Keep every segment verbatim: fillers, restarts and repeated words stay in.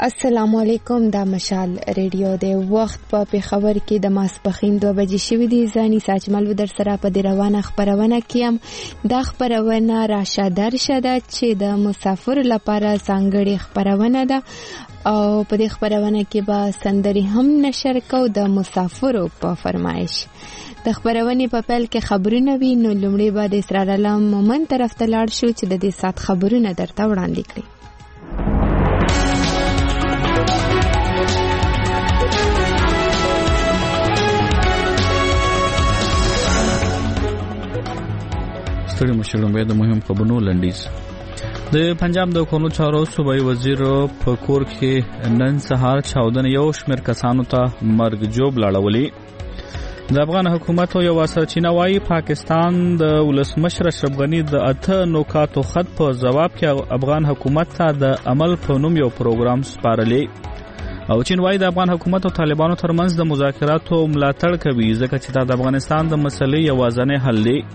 السلام علیکم. دا مشال ریډیو دی. وخت په پیښور کې د ماسپښین دوه بجې شوې دي. زانی ساجمل در سره په دې روانه خبرونه کیم. دا خبرونه راشه درشه ده چې د مسافر لپاره ځانګړې خبرونه ده او په دې خبرونه کې به سندري هم نشر کو د مسافرو په فرمایش. د خبرونې په پیل کې خبرونه وي، نو لومړی به د اسرار علم مومن طرف ته لاړ شو چې د دې سات خبرونه درته وړاندې کړي. ستړي مشران به د مهم خبرونو لنډیز. د پنجاب د کورنو چارو صوبایي وزیر په کور کې نن سهار چاودنه یو شمېر کسانو ته مرګ جوړ لاړولې. د افغان حکومت یو سرچینه وايي پاکستان د ولسمشر اشرف غني د اته نکاتو خط په جواب کې افغان حکومت ته د عمل په نوم یو پروګرام سپارلې او چین وايي د افغان حکومت او طالبانو ترمنځ د مذاکراتو ملاتړ کوي ځکه چې دا د افغانستان د مسلې یوازینی حل دی.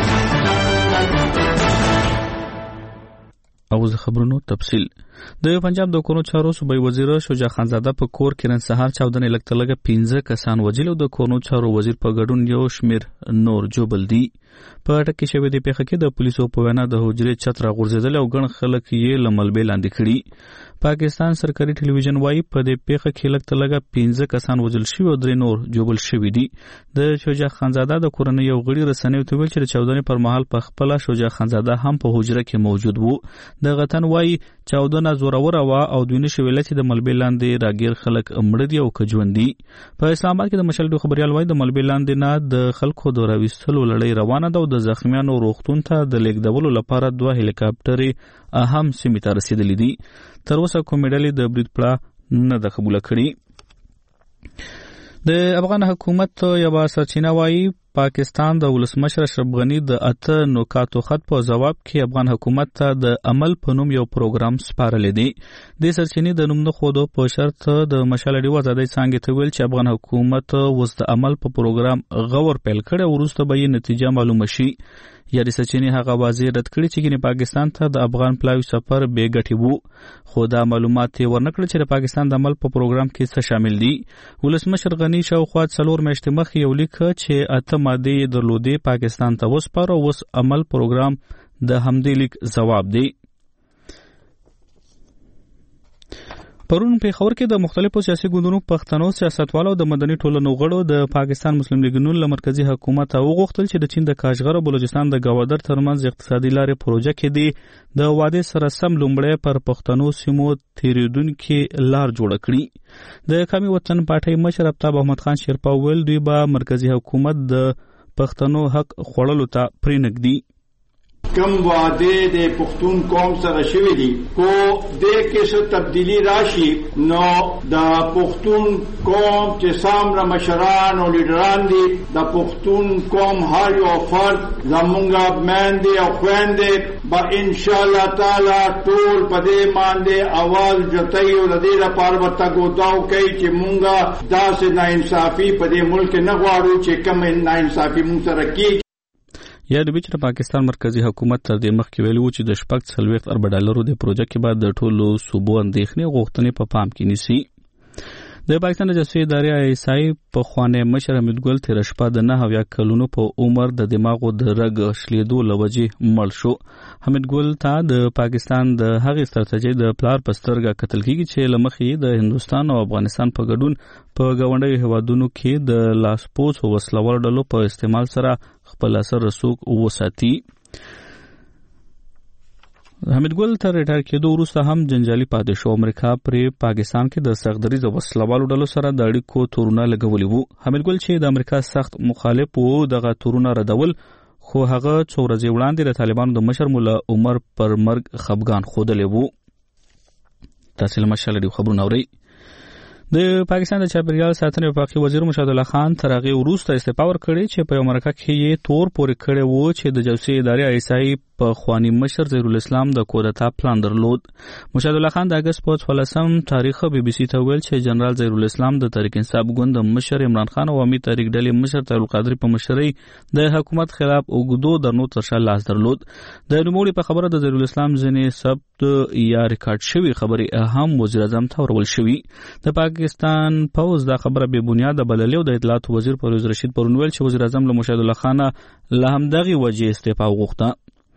او زه خبرونو تفصیل. د پنجاب د کورنو چارو صوبایي وزیر شجاع خانزاده په کور کې نن سهار چاودنې لګته لګه پنځه کسان وژل او د کورنو چارو وزیر په ګډون یو شمېر نور جوبل دي. په ټکی شوې د پیښه کې د پولیسو په وینا د حجرې چت را غورځېدل او ګڼ خلک یې له ملبې لاندې کړي. پاکستان سرکاري ټلویزیون وايي په دې پیښه کې لګته لګه پنځه کسان وژل شوي او درې نور جوبل شوي دي. د شجاع خانزاده د کورنۍ یو غړي رسنیو ته ویل چې د چاودنې پر مهال په خپله شجاع خانزاده هم په حجره کې موجود وو. د غتن وايي چاودنه زوروره وه او دوی نشي ویلی چې د ملبې لاندې راګیر خلک مړه دي او که ژوند دي. په اسلام آباد کې د مشال ډیو خبریال وايي د ملبې لاندې نه د خلکو د راویستلو لړۍ روانه ده او د زخمیانو روغتون ته د لیږدولو لپاره دوه هلیکاپټرې اهم سیمې ته رسېدلي دي. تر اوسه کومې ډلې د برید پړه نه ده قبوله کړې. د افغان حکومت یوه سرچینه وايي پاکستان د ولسمشر اشرف غني د اته نکاتو خط په جواب کې افغان حکومت ته د عمل په نوم یو پروګرام سپارلی دی. د سرچینې د نوم نه ښودو په شرط د مشال ډیو ازادۍ څانګې ته ویل چې افغان حکومت اوس د عمل په پروګرام غور پیل کړی او وروسته به یې نتیجه معلومه شي. یادې سرچینې هغه واضح رد کړي چې ګینې پاکستان ته د افغان پلاوي سفر بې ګټې وو، خو دا معلومات یې ورنه کړل چې د پاکستان د عمل په پروګرام کې څه شامل دي. ولسمشر غني شاوخوا څلور میاشتې مخکې یو لیک چې اته مادې یې درلودې پاکستان ته وسپاره او اوس عمل پروګرام د همدې لیک ځواب دی. پرون پیښور کې د مختلفو سیاسي ګوندونو پښتنو سیاستوالو د مدني ټولنو غړو د پاکستان مسلم لیګ نون له مرکزي حکومت وغوښتل چې د چین د کاشغر او بلوچستان د ګوادر ترمنځ اقتصادي لارې پروژه کې دی د وعدې سره سم لومړی پر پښتنو سیمو تیریدونکي لار جوړه کړي. د قومي وطن پارټۍ مشر آفتاب احمد خان شیرپا ویل دوی به مرکزي حکومت د پښتنو حق خوړلو ته پرېنږدي. کم وعده د پښتون قوم سره شوی دي کو د کیسه تبدیلی راشي نو د پښتون قوم چې سامره مشران او لیډران دي د پښتون قوم هر یو فرد زمونږه مېندې او خويندې با ان شاء الله تعالی ټول په دې باندې आवाज جوړي او د دې لپاره ورته ګوتاو کوي چې مونږه داسې ناانصافي په دې ملک نه غواړو چې کوم ناانصافي مونږ سره کیږي. یا د بیچ پاکستان مرکزی حکومت تر دې مخکې ویلي و چې د شپږ څلوېښت اربه ډالرو د پروژه کې بعد د ټولو صوبو اندېښنې غوښتنې په پام کې نیسي. د پاکستان د جاسوسي ادارې آی ایس آی پخوانی مشر حمید ګل تېره شپه د نهه اویا کلونو په عمر د دماغو د رګ شلېدو له وجې مړ شو. حمید ګل ته د پاکستان د هغې ستراتیژۍ د پلار په سترګه کتل کېږي چې له مخې د هندوستان او افغانستان په ګډون په ګاونډیو هېوادونو کې د لاسپوڅ او وسلوال ډلو په استعمال سره خپل اثر رسوک وساتي. حمید ګل تر ریټایر کېدو وروسته هم جنجالي پاتې شو. امریکا پرې پاکستان کې د سختدریز او وسلوالو ډلو سره د اړیکو تورونه لګولي وو. حمید ګل چې د امریکا سخت مخالف وو دغه تورونه ردول، خو هغه څو ورځې وړاندې د طالبانو د مشر مولا عمر پر مرګ خفګان ښودلی وو. تاسې له مشال ډیو خبرونه اورئ. د پاکستان د چاپیریال ساتنې وفاقي وزیر مشهد الله خان تر هغه وروسته استعفا ورکړې چې په یو مرکه کې یې تور پورې کړی و چې د جوسي ادارې ایسای په خوانی مشر ظهیر الاسلام د کودتا پلان درلود. مشهد الله خان د اگست په څوارلسم تاریخ بي بي سي ته ویل چې جنرال ظهیر الاسلام د تحریک انصاف ګوند مشر عمران خان او عوامي تحریک ډلې مشر طاهر القادری په مشرۍ د حکومت خلاف اوږدو درنو ترشا لاس درلود. د نوموړي په خبره د ظهیر الاسلام ځینې ثبت یا ریکارډ شوی خبرې هم وزیر اعظم ته ورول شوی. د پاکستان پوز دا خبره به بنیاد بللې او د اطلاعات وزیر پرویز رشید پرون ویل چې وزیر اعظم له مشهد الله خان له همدغه وجې استعفا وغوښته.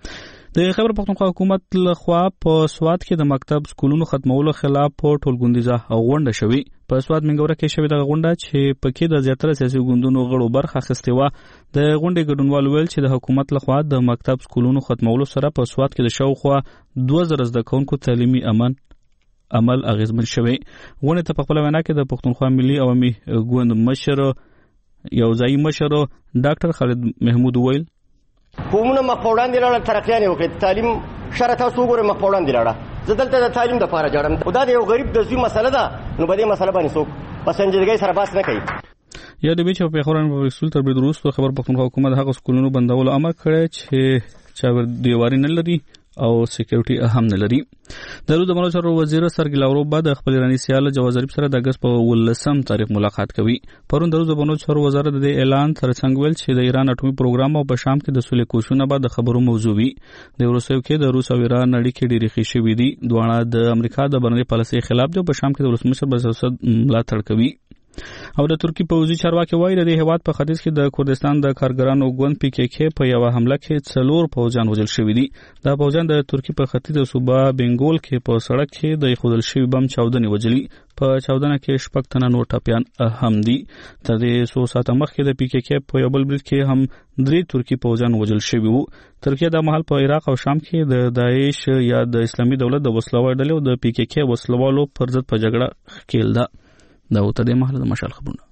د خیبر پختونخوا حکومت لخوا په سوات کې د مکتب سکولونو ختمولو خلاف په ټولګوندیزه غونډه شوې. په سوات منګوره کې شوې دغه غونډه چې پکې د زیاتره سیاسي ګوندونو غړو برخه اخیستې وه. د غونډې ګډونوال ویل چې د حکومت لخوا د مکتب سکولونو ختمولو سره په سوات کې د شاوخوا دوه زره زده کوونکو تعلیمي امن عمل اغیزمن شوی. غونډې ته په خپله وینا کې د پښتونخوا ملي عوامي ګوند مشر یو ځایي مشر ډاکټر خالد محمود ویل قومونه مخ په وړاندې لاړه ترقیانې وکړي تعلیم شره تاسو وګورئ مخ په وړاندې لاړه زه دلته د تعلیم دپاره جاړم خو دا د یو غریب د زوی مسله ده نو په دې مسله باندې څوک په سنجیدګۍ سره بحث نه کوي. یاد وي چې په پېښور په رسول تر برید وروسته خیبر پښتونخوا حکومت هغه سکولونو بندولو امر کړی چې چاودیواري نه لري او سکیورټي هم نه لري. د روس د بهرنیو چارو وزیر سرګی لاوروف به د خپل ایراني سیال جواز ظریف سره د اگست په ولسم تاریخ ملاقات کوي. پرون د روس د بهرنیو چارو وزارت د اعلان ترڅنګ ویل چې د ایران اټومي پروګرام او په شام کې د سولې کوششونه به د خبرو موضوع وي. د روسیې کې د روس او ایران اړیکې ډېرې ښې شوې دي. دواړه د امریکا د بهرنۍ پالیسۍ خلاف دي او په شام کې د ولسمشر بشار اسد ملاتړ کوي. او د ترکی پوځي چارواکي وایي د هیواد په ختیځ کې د کردستان د کارګرانو ګوند پی کې کې په یو حمله کې څلور پوځیان وژل شوي دي. دا پوځیان د ترکی په ختیځ صوبه بنګول کې په سړک کې د ایښودل شوي بم چاودنې وجلي. په چاودنه کې شپږ تنه نور ټپیان هم دي. تر دې څو ساعته مخکې د پی کې کې په یو بل برید کې هم درې ترکی پوځیان وژل شوي وو. ترکیه د مهال په عراق او شام کې د داعش یا د اسلامي دولت د وسلوال ډلې او د پی کې کې وسلوالو پر ضد په جګړه ښکېل ده. دا وته د محل د مشال خبرونه.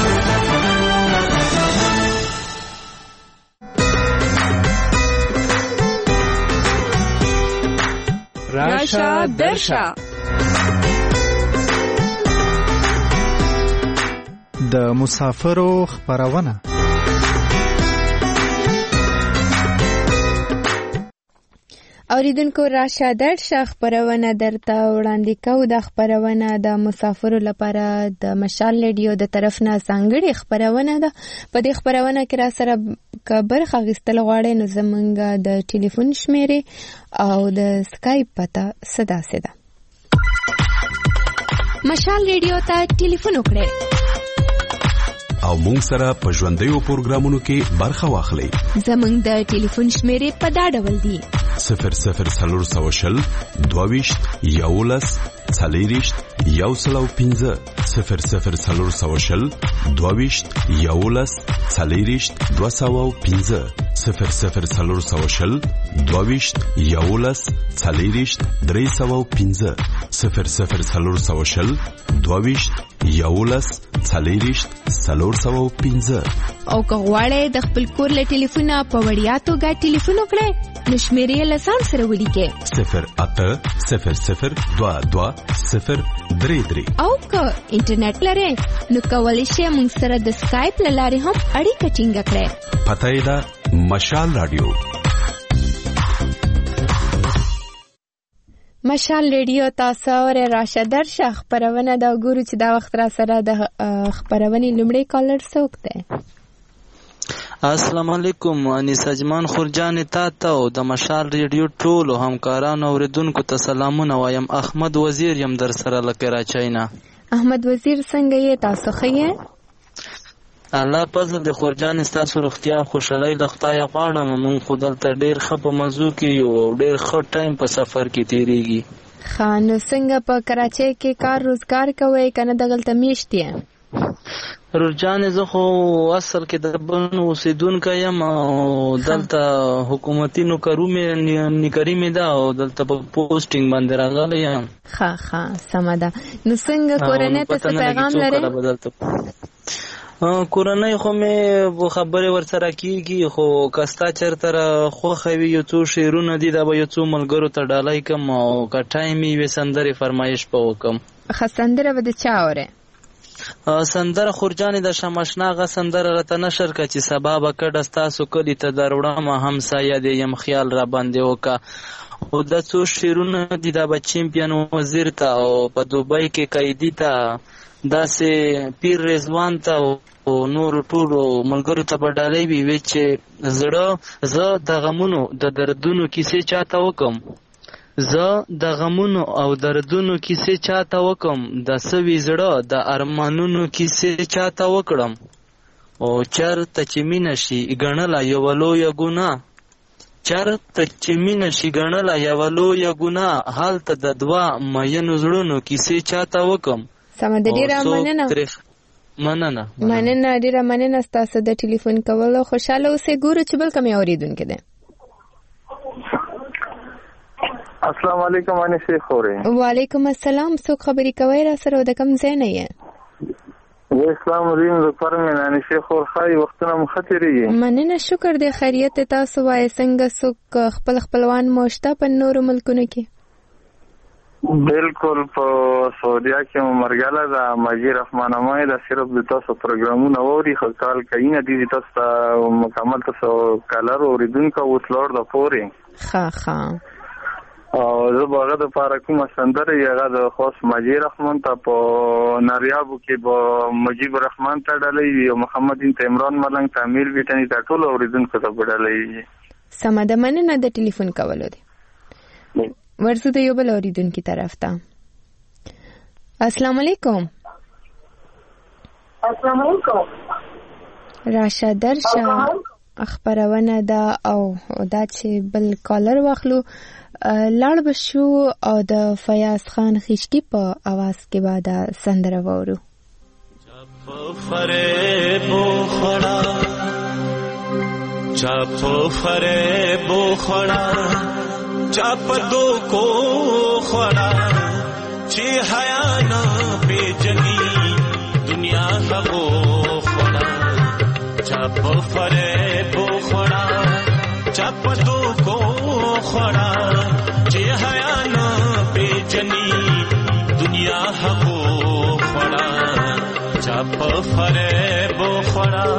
راشا درشا د مسافرو خبرونه. اوریدونکو راشه درشه خبرونه درته وړاندې کوو. د خبرونه د مسافرو لپاره د مشال رادیو د طرف نه ځانګړې خبرونه ده. په دې خبرونه کې را سره که برخه اخیستل غواړئ نو زموږ د ټلیفون شمیرې او د سکایپ پته څه داسې ده. مشال رادیو ته ټلیفون وکړئ او مونږ سره په ژوندیو پروګرامونو کې برخه واخلئ. زموږ د ټلیفون شمیرې په دا ډول دي: صفر صفر څلور سوه شل دوه ویشت یولس څلېرویشت یو سل او پنځه صفر صفر څلور سوه شل دوه ویشت یولس څلېرویشت دوه سوه او پنځه صفر صفر څلور سوه شل دوه ویشت یولس څلېرویشت درې سوه او پنځه صفر صفر څلور سوه شل دوه ویشت یولس څلېرویشت څلور سوه او پنځه. او که غواړئ د خپل کور له ټلیفونه په وړیا توګه ټلیفون وکړئ نو شمیرې له ځان سره ولیکئ: صفر اته صفر صفر دوه دوه صفر درې درې. او که انټرنیټ لرئ نو کولی شئ موږ سره د سکایپ له لارې هم اړیکه ټینګه کړئ. پته یې ده مشال رادیو. مشال رادیو تاسو اورئ. راشه درشه خبرونه دا وګورو چې دا وخت را سره د خبرونې لومړی کالر څوک دی. السلام علیکم. انیس اجمان خورجان تا ته او د مشال ریډیو ټولو همکارانو اوریدونکو ته سلامونه وایم. احمد وزیر یم در سره له کراچۍ نه. احمد وزیر څنګه یې؟ تاسو ښه یې؟ الله پزه د خورجان ستاسو روغتیا خوشحالۍ له خدایه غواړم. مونږ خو دلته ډېر ښه په مزو کې یو او ډېر ښه ټایم په سفر کې تېرېږي. ښه نو څنګه په کراچۍ کې کار روزګار کوئ که نه دغلته میشت یې؟ رجانې زه خو اصل کې د بن اوسېدونکی یم او دلته حکومتي نوکري مې ده او دلته په پوسټینګ باندې راغلی یم. ښه ښه سمه ده. نو څنګه کورنۍ ته څه پیغام لرئ؟ کورنۍ خو مې خبرې ورسره کېږي خو که ستا چېرته را خوښه وي یو څو شعرونه دي دا به یو څو ملګرو ته ډالۍ کړم او که ټایم یې یوې سندرې فرمایش به وکړم. ښه سندره به د چا اورې؟ سندره خورجانې د شمشنا غ سندره راته نشر که چې سبا به کډه ستاسو کلي ته دروړمه همسایه دې یم خیال را باندې وکړه. او دا څو شعرونه دي دا به چیمپیون وزیر ته او په دوبۍ کې قیدي ته داسې پیر رضوان ته او نورو ټولو ملګرو ته به ډالۍ وي وی چې زړه زه د غمونو د دردونو کیسې چاته وکم زه د غمونو او دردونو کیسې چاته وکم د سوي زړه د ارمانونو کیسې چاته وکړم او چرته چې مینه شي ګڼله یوه لویه ګناه چرته چې مینه شي ګڼله یوه لویه ګناه هلته د دوه مینو زړونو کیسې چاته وکم. سمه ده، ډېره مننه مننه مننه ډېره مننه ستاسو د ټلیفون کولو. خوشحاله اوسئ. ګورو چې بل کوم اورېدونکی دی. السلام علیکم انیس خورې. وعلیکم السلام. څوک خبرې کوي را سره او د کوم ځای نه یې؟ و اسلام ریم ز پرمن انیس خور خای وختونه مخاطرېږي. مننه، شکر دې خیریت تاسو وایي څنګه څوک خپل خپلوان موشته په نورو ملکونو کې؟ بالکل په سعودیا کې مرګاله د ماجی رحمانه مې د صرف د تاسو پروګرامونه اوري خو کال کینه دي تاسو ته مکمل تاسو کالر اوریدونکو وټلور د پوري ښه ښه او زه باغه د پاره کومه سندره یغه د خاص ماجی رحمان ته په نریابو کې به مجيب رحمان ته ډالۍ او محمد بن عمران ملنګ تعمیر ویټنی ته ټول اوریدونکو ته ډالۍ. سمه ده، مننه د ټلیفون کولو دی. ورزو د یو بل اوریدونکي طرف ته. السلام علیکم. السلام علیکم. راشه درشه خبرونه ده او دا چې بل کالر واخلو لاړ بشو او د فیاض خان خشکی په आवाज کې بعد سندره وورو. چپ فریب خوړا چپ فریب خوړا چپ دو کو خوړا چې حیا نه پیجنی دنیا هغو خوړا چپ فریب خوړا چپ دو کو خوړا چې حیا نه پیجنی دنیا هغو خوړا چپ فریب خوړا.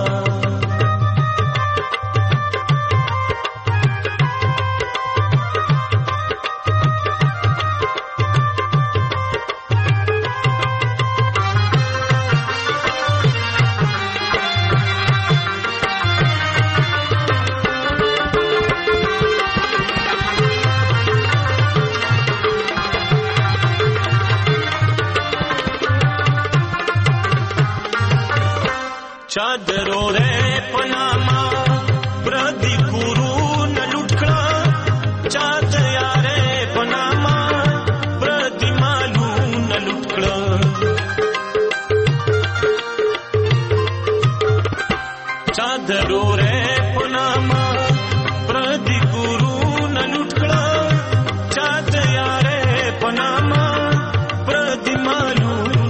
چادرو رے پناما پردی کورو نلوٹکڑا چاد یارے پناما پردی مالو نلوٹکڑا چادرو رے پناما پردی کورو نلوٹکڑا چاد یارے پناما پردی مالو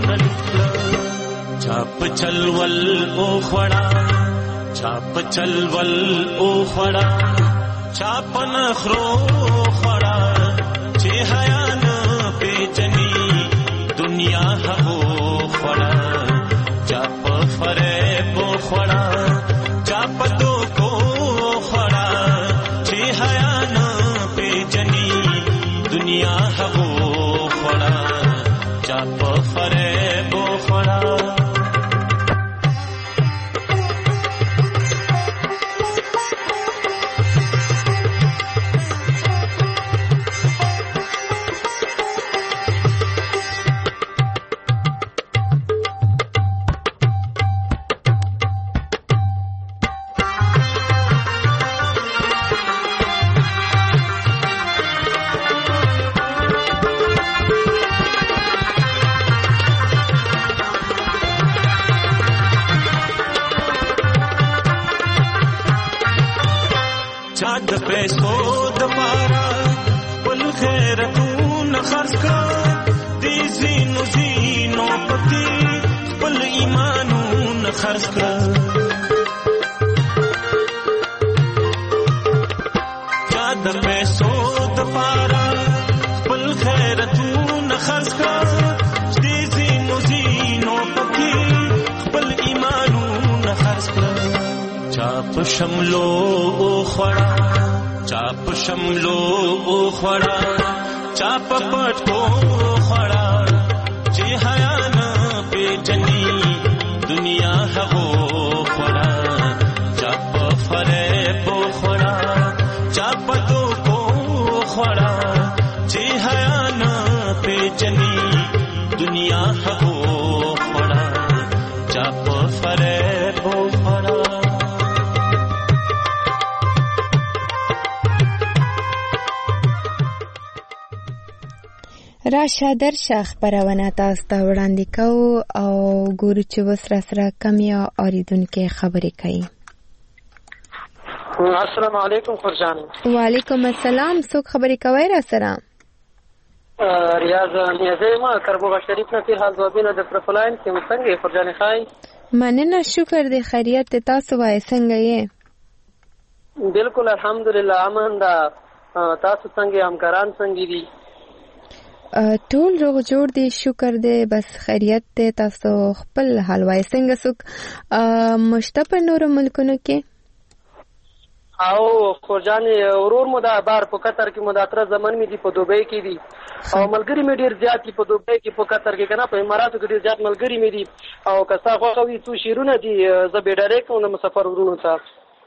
چاپ چلول او خړا چاپ چلول او خړا چاپ نخرو خړا چې حیا نه پیجنی دنیا هغو خړا چاپ فریب خړا چاپ دو کو خړا چې حیا نه پیجنی دنیا هغو خړا چاپ فریب خړا. چاد پیسو دپارا پل خیرتون خرس کا دی زینو زینو پتی پل ایمانون خرس کا چاد پیسو دپارا پل خیرتون خرس کا دی زینو زینو پتی شملو خوړه چاپ شملو خوړه چاپ پټو خوړه چې حیا نه پیجنی دنیا هغو خوړه چاپ فریب خوړه چاپ تو کو خوړه چې حیا نه پیجنی دنیا هغو خوړه چاپ فریب خوړه. راشه درشه خبرونه تاسو ته وړاندې کوو او ګورو چې اوس را سره کم یا اورېدونکي خبرې کوي. السلام علیکم خورجان. وعلیکم السلام. څوک خبرې کوي را سره؟ ریاض نیازی ما کربوغه شریف نه تیر حال ځوابونه د پروفلاین کې څنګه خورجان خای؟ مننه شکر دې خیریت تاسو وای څنګه یې؟ بالکل الحمدلله امن دا. تاسو څنګه همکاران څنګه دي؟ ټول روغ جوړ دي شکر دې بس خیریت دې تاسو خپل حال وای څنګه څوک مشته په نورو ملکونو کې؟ او خورجان ورور مو دا بار په قطر کې مداتره زمن می دي په دوبۍ کې دي او ملګری می ډیر زیات دي په دوبۍ کې په قطر کې کنه په اماراتو کې ډیر زیات ملګری می دي او کسا خوښوي څو شیرونه دي زه به ډایرکټ کوم مسافر ورونو ته.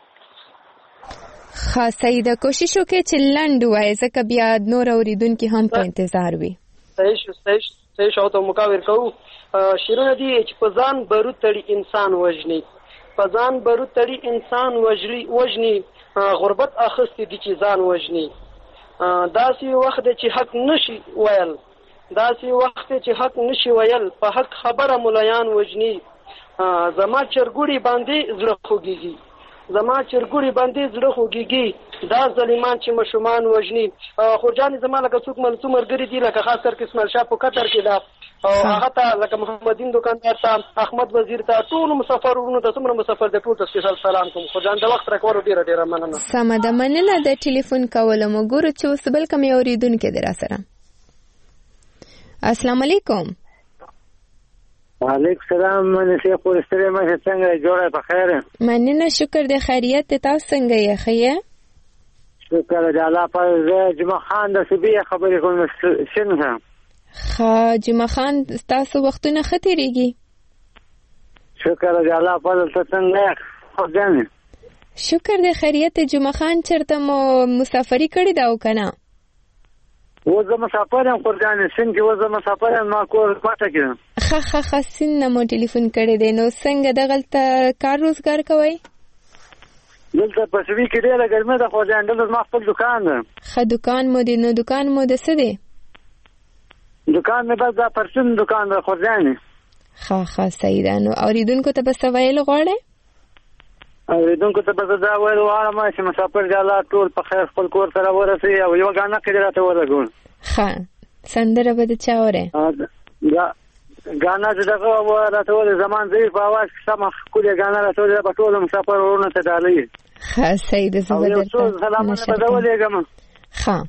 خاصه ده کوشش وکړئ چې لنډ وای ځکه بیا نور اوریدونکو هم په انتظار وي. صحیح شو صحیح صحیح شو ته مکاور کوو. شیرونه دي چې په ځان برو تړي انسان وژني په ځان برو تړي انسان وژلي وژني غربت اخستې دي چې ځان وژني. داسې وخت چې حق نشي ویل داسې وخت چې حق نشي ویل په حق خبره ملایان وژني. زما چرګوړي باندې زړه خوږيږي زما چرګوړي باندې زړه خوږيږي دا ظالمان چې مشومان وژني. خورجان زما لکه څوک ملڅو مرګري دي لکه خاص کر اسماعیل شاه په قطر کې دا او هغه ته لکه محمدین دکاندار ته احمد وزیر ته ټول مسافرونو ته څومره مسافر د ټول ته سپیشل سلام کوم. خورجان د وخت راکولو ډیره ډیره مننه. سمه ده مننه د ټلیفون کولو مو ګورو چې اوس بل کوم اوریدونکو در سره. السلام علیکم. وعلیکم السلام. من شیخ ورستری ما څنګه جوړه په خیر؟ مننه شکر د خیریت تاسو څنګه یې خیه؟ شکر د الله په جمعه خان د سبي خبرې کوم شنه. خا جمعه خان تاسو وختونه ختیریږي؟ شکر د الله په تاسو څنګه خو شکر د خیریت جمعه خان چرته مو مسافری کړی دا وکنه؟ وزه مسافر یم قربان سین کې وزه مسافر یم ما کور پاتې کړم. خا خا خا سین نه مو ټلیفون کړی دی نو څنګه دغلته کار روزګار کوي؟ دلته په سوي کې ډېره ګرمي ده خو ځان دلته ما خپل دکان ده. ښه دکان مو دی نو دکان مو د څه دی؟ دکان مې بس دا پرسون دکان ده خو ځانې. ښه ښه صحیح ده. نو اورېدونکو ته به څه ویل غواړئ؟ اورېدونکو ته به زه دا ویل غواړم چې مسافر د الله ټول په خیر خپل کور سره ورسوي او یوه ګاڼه کې دې راته ولګول. ښه سندره به د چا اورئ؟ ګاڼه چې دغه راته ولې زمان ضعیف په اواز کې سمه ښکلې ګاڼه راته ولې به ټول مسافر ورونه ته ډالۍ. ښه صحیح ده. زه به درته سلامونه به ده ولېږم. ښه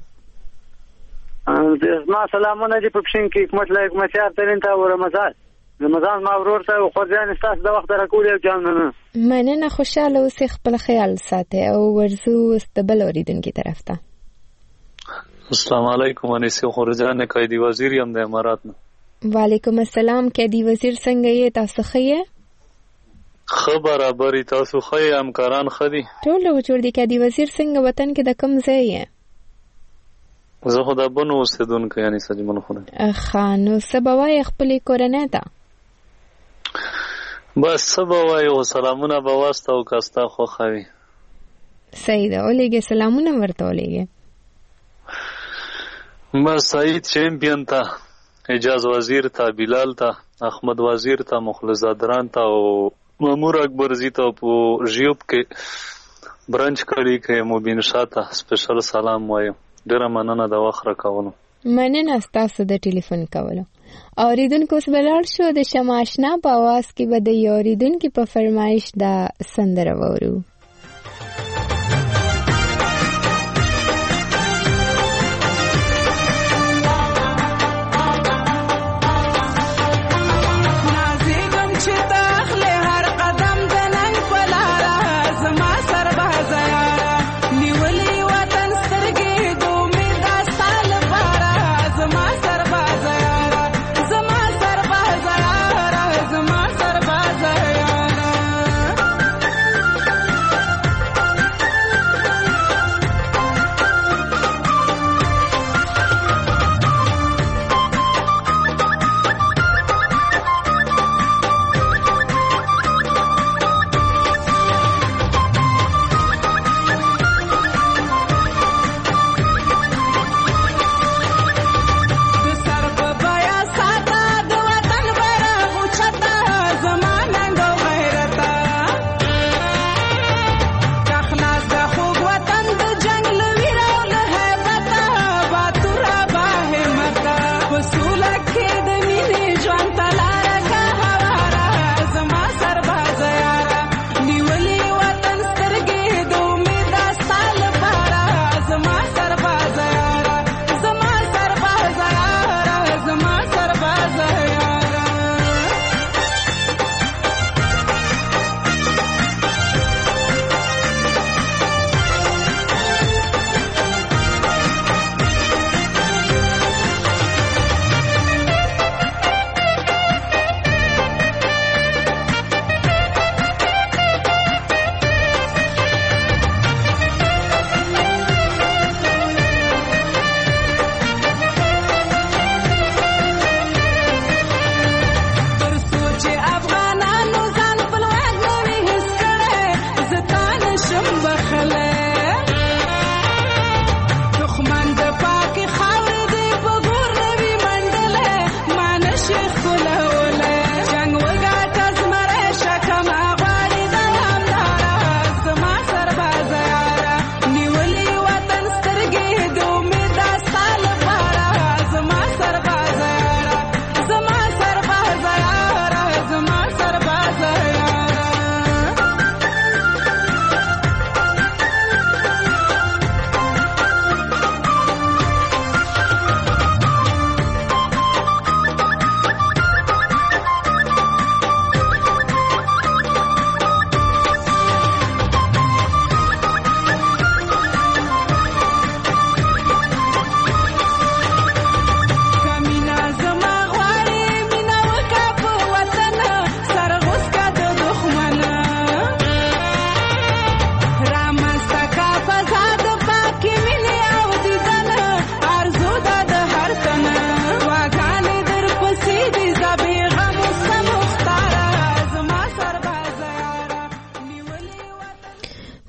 ما سلامونه دي په پښین کې حکمت له حکمتیار ترین ته او رمضان رمضان ما ورور ته خورجان ستاسو د وخت راکولې جان نه مننه. خوشاله اوسې خپل خیال ساتئ او ورزو استبل اوریدونکي طرف ته. السلام علیکم انیس خورجان قائدی وزیر یم د امارات نه. وعلیکم السلام قائدی وزیر څنګه یې تاسو ښه یې؟ ښه برابرې تاسو ښه یې همکاران ښه دي؟ ټول جوړ دي. قائدی وزیر څنګه وطن کې د کوم ځای یې؟ زه خو د بنو اوسېدونکی یعنې سجمل خورم. ښه نو څه به وایې خپلې کورنۍ ته؟ بس څه به وایو سلامونه به واستوو که ستا خوښه وي. صحیح ده ولېږې سلامونه ورته ولېږې. بس سعید چیمپیون ته اجاز وزیر ته بلال ته احمد وزیر ته مخلص زادران ته او مامور اکبرزی ته په ژیوب کې برنچ کړي کې مبین شاه ته سپیشل سلام وایم. ډیره مننه د وخت راکولو. مننه ستاسو د ټلیفون کولو. اوریدونکو اوس به لاړ شو د شمع اشنا په اواز کې به د یو اوریدونکي په فرمایش دا سندره واورو. نازیګم چې داخله هر قدم د نن په لاره زما سره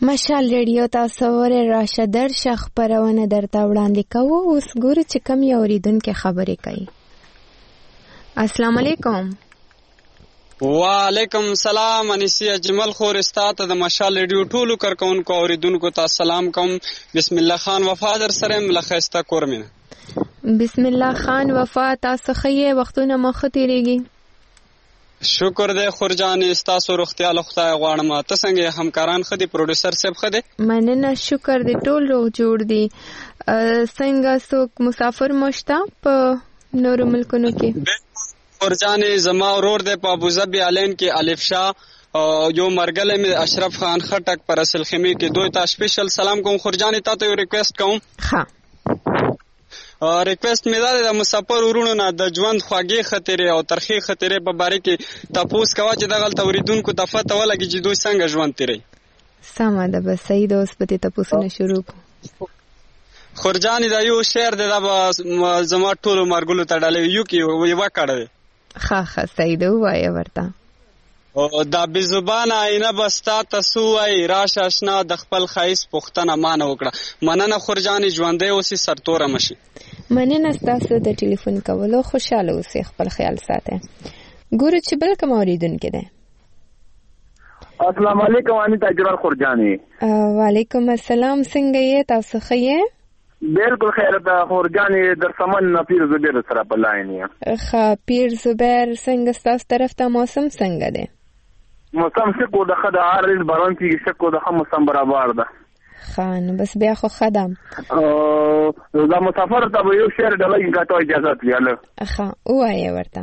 مشال ریډیو تاسو ورې راشه درشه خپرونه درته وړاندې کوو. اوس ګورو چې کوم یو اوریدونکي خبرې کوي. السلام علیکم. وعلیکم السلام. انیسی اجمل خور استاد د مشال ریډیو ټولو کارکونکو اوریدونکو ته سلام کوم. بسم الله خان وفا در سره ملخصتا کورمنه. بسم الله خان وفا تاسو خیه وختونه مخ تیریږي. شکر دې خورجان استاسو روغتیا له خدای غواړم. ته څنګه همکاران خدي پروډوسر صاحب خدي؟ مننه شکر دې ټول روغ جوړ دي. څنګه څوک مسافر مشته په نورو ملکونو کې؟ خورجان زما ورور دې په ابوظبي الین کې الف شاه یو مرګله می اشرف خان خټک پر اصل خیمه کې دوی ته سپیشل سلام کوم. خورجان ته ته یو ریکوست کوم. ها ریکوست مې دا د مسافر ورونو نه د ژوند خواږه خطرې او ترخی خطرې په باره کې تاسو کوا چې دغه توریدونکو ته پته ولګي چې دوی څنګه ژوند تیري. سمه ده بس صحیح ده. اوس پته تاسو نه شروع کو. خورجان دا یو شعر د زما ټولو مرګلو ته ډالې یو کې یو وکړه. ها ها صحیح ده وایي ورته. او دا بی زبانه آینه بستا تاسو وای راشه آشنا د خپل خایس پختنه مان وکړه. مننه خورجان ژوندې اوسې سرتوره مشي. مننه تاسو د ټلیفون کولو. خوشاله اوسئ. خپل خیال ساتئ. ګورو چې بل کوم اوریدونکي ده. السلام علیکم انیتا جلال خورجانی. وعلیکم السلام. څنګه یې تاسو ښه؟ بالکل خیر ده خورجانی. در سمن پیر زبیر سره په لاین یم. ښه پیر زبیر څنګه ستاسو طرف ته موسم څنګه ده؟ موسم شکو د خدا عارض باران کیږي. شکو د هم موسم برابر ده. خان بس بیا خو خدام دا مسافر ته یو شعر ډلې غاټو اجازه لیاله. ښه وایي ورته.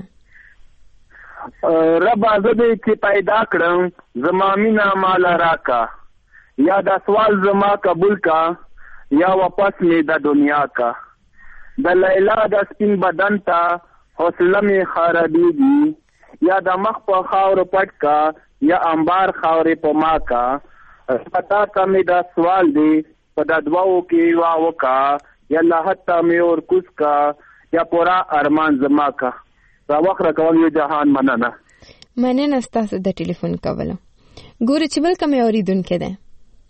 رب زده چې پیدا کړم زما مینا مال راکا یا دا سوال زما قبول کا یا واپس می د دنیا کا د لیلا د سپین بدن تا حوصله می خرابېږي یا د مخ په خاور پټ کا یا انبار خاورې په ما کا پتا ته می دا سوال دی په د دواو کې وا وکا یا الله حتا می اور کوس کا یا پورا ارمان زما کا. دا وخت راکول یو جهان مننه. مننه ستاسو د ټلیفون کولو. ګورو چې بل کوم اوریدونکي ده.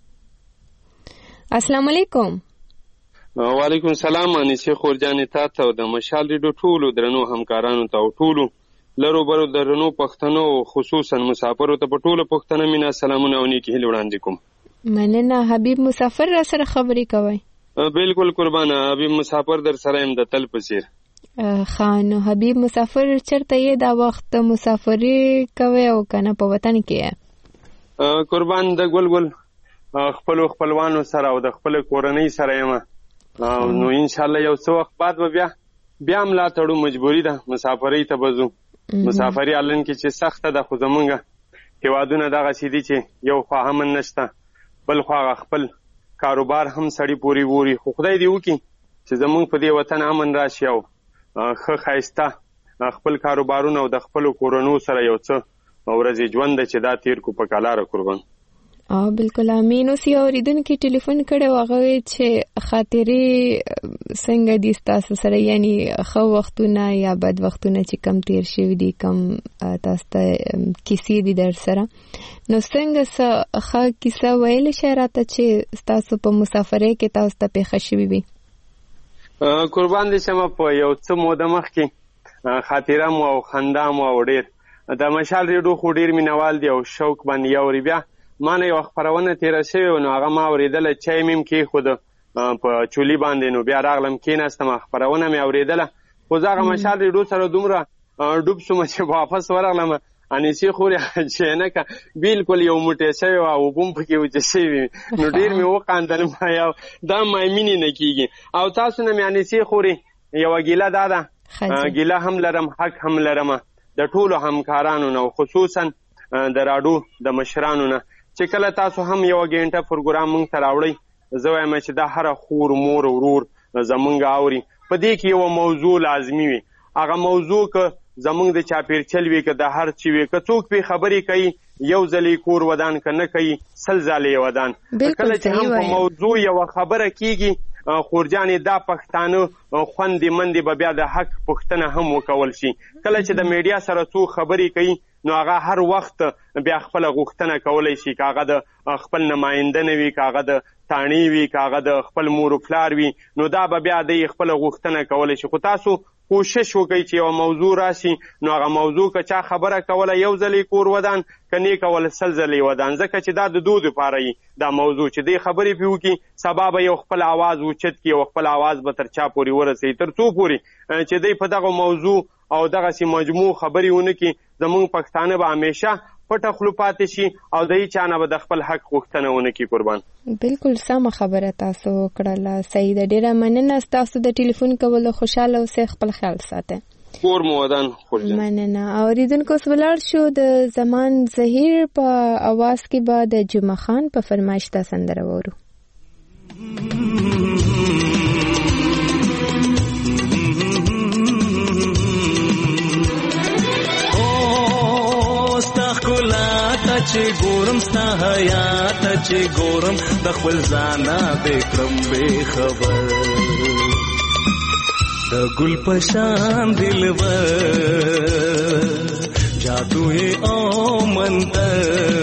السلام علیکم. وعلیکم السلام. انیسه خورجان ته او د مشال ریډیو ټولو درنو همکارانو ته او ټولو لرو برو درنو پښتنو خصوصا مسافرو ته په ټولو پښتنه مینا سلامونه او نیکی هیله وړاندې کوم. مننه. حبیب مسافر را سره خبرې کوي. بالکل قربانه. حبیب مسافر در سره ام د تل پسیر. خانو حبیب مسافر چرته یې دا وخت مسافرې کوي او کنه په وطن کې؟ قربان د ګل ګل خپل خپلوانو سره او د خپل کورنۍ سره یم. نو ان شاء الله یو څو وخت بعد بیا بیا ملا تړو مجبوری ده مسافرۍ ته بزو. مسافرۍ الان کې چې سخته ده خو زمونږه هیوادونه دغه سیدي چې یو خوا امن نشته بل خوا خپل کاروبار هم سړی پوری ووري. خو خدای دې وکړي چې زمونږ په دې وطن امن راشي او ښه ښایسته خپل کاروبارونه او د خپلو کورنو سره یو څه ورځې ژوند چې دا تیر کو په کالاره قربان. اه بالکل امین. اوس یو اوریدونکي ټلیفون کړی و هغه چې خاطرې څنګه دي ستاسو سره یعنی ښه وختونه یا بد وختونه چې کم تیر شوي دي کم تاسو ته کیسې دي در سره نو څنګه څه ښه کیسه ویلی شئ راته چې ستاسو په مسافرۍ کې تاسو ته پیښه شوې وي؟ قربان دې شمه په یو څه موده مخکې خاطره مو او خندا مو او ډېر د مشال ریډیو خو ډېر مینوال دی او شوق باندې یوري. بیا ما نه یو خپرونه تیره شوې نو هغه ما اورېدله چای مې م کېښوده په چولي باندې نو بیا راغلم کېناستم خپرونه مې اورېدله خو زه هغه مشال ریډیو سره دومره ډوب شوم چې واپس ورغلم انیسې خورې چینکه بالکل یو موټی شوې وه اوبه م پکې وچې شوې نو ډېر مې وخندل ما یو دا مایمینې نه کېږي. او تاسو نه مې انیسې خورې یوه ګیله دا ده ګیله هم لرم حق هم لرمه د ټولو همکارانو نه خصوصا د راډیو د مشرانو نه چې کله تاسو هم یوه ګینټه پروګرام موږ ته راوړئ زه وایم چې دا هره خور مور ورور زمونږ اوري په دې کې یوه موضوع لازمي وي. هغه موضوع که زمونږ د چاپېرچل وي که د هر څه وي که څوک پرې خبرې کوي یو ځلې کور ودان که نه کوي سل ځلې ودان. کله چې هم په موضوع یوه خبره کېږي خورجانې دا پښتانه خوندې مندې به بیا د حق پوښتنه هم وکول شي. کله چې د میډیا سره څوک خبرې کوي نو هغه هر وخت بیا خپله غوښتنه کولی شي، که هغه د خپل نماینده نه وي، که هغه د تاڼې وي، که هغه د خپل مور و پلار وي، نو دا به بیا دی خپله غوښتنه کولی شي. خو تاسو کوشش وکړئ چې یوه موضوع راشي نو هغه موضوع که چا خبره کوله یو ځل یې کور ودان، که نه یې کوله سل ځله یې ودان، ځکه چې دا د دو دپاره وي دا موضوع چې دی خبرې پرې وکړي، سبا به یو خپل آواز اوچت کړي او خپل آواز به تر چا پورې ورسوي، تر څو پورې چې دی په دغه موضوع او دغسې مجموع خبرې ونه کړي، زموږ پښتانه به همیشه پټه خوله پاتې شي او د هیچا نه به د خپل حق غوښتنه ونه کړي. قربان بالکل سمه خبره تاسو وکړله. صحیح ده، ډېره مننه ستاسو د ټلیفون کولو. خوشحاله اوسئ، خپل خیال ساتئ. کور مو ودان. مننه. اوریدونکو اوس ولاړ شو د زمان زهیر په اواز کې به د جمعه خان په فرمایش دا سندره وورو. چې ګورم ستا حیات چې ګورم د خپل ځانه بکرم بې خبر د ګل په شان دلبر جادو یې او منتر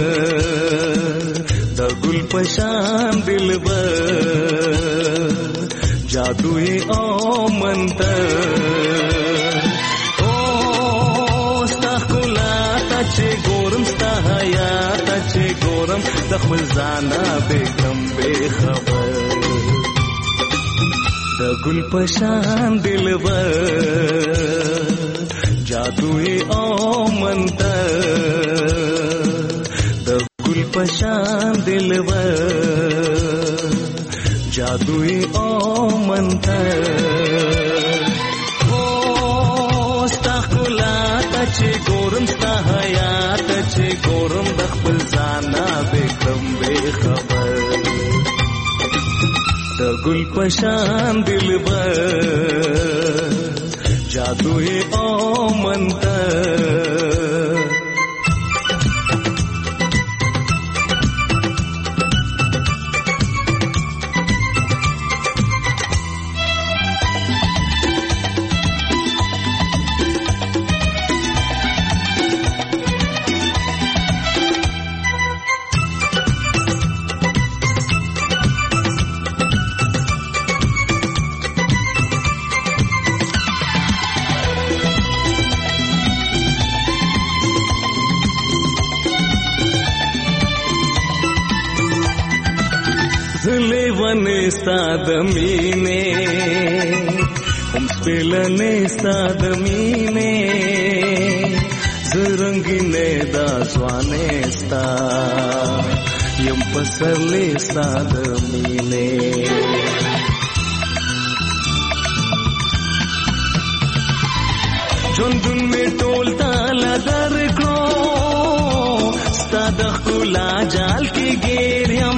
د ګل په شان دلبر جادو یې او منتر او ستا ښکلا ته چې ګورم ستا حیات چې ګورم د خپل ځانه بکرم بې خبر د ګل په شان دلبر جادو یې او منتر د ګل په شان دلبر جادو یې او منتر او ستا ښکلا ته چې ګورم ستا حیات چې ګورم د خپل ځانه بکرم بې خبر د ګل په شان دلبر جادو یې او منتر ستا د مینې هم سپېلنې ستا د مینې زه رنګینې دا ځوانې ستا یم پسرلې ستا د مینې ژوندون مې ټول تاله درکړو ستا د ښکلا جال کې ګیر یم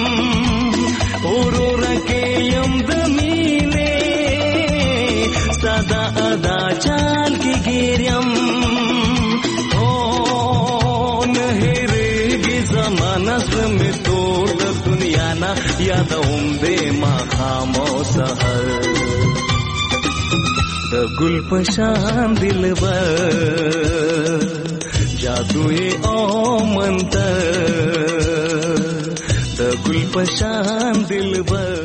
اورورا کې یم د مینې ستا د ادا جال کې ګیر یم او نه هېرېږي زمانه زړه مې تور د دنیا نه یادوم دې ماښام او سحر د ګل په شان دلبر جادو یې او منتر د ګل په شان دلبر.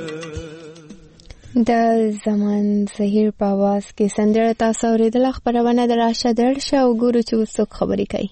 د زمان زهیر په आवाज کې سندره تاسو اورېدله. خپرونه د راشه درشه او ګورو چې اوس څوک خبرې کوي.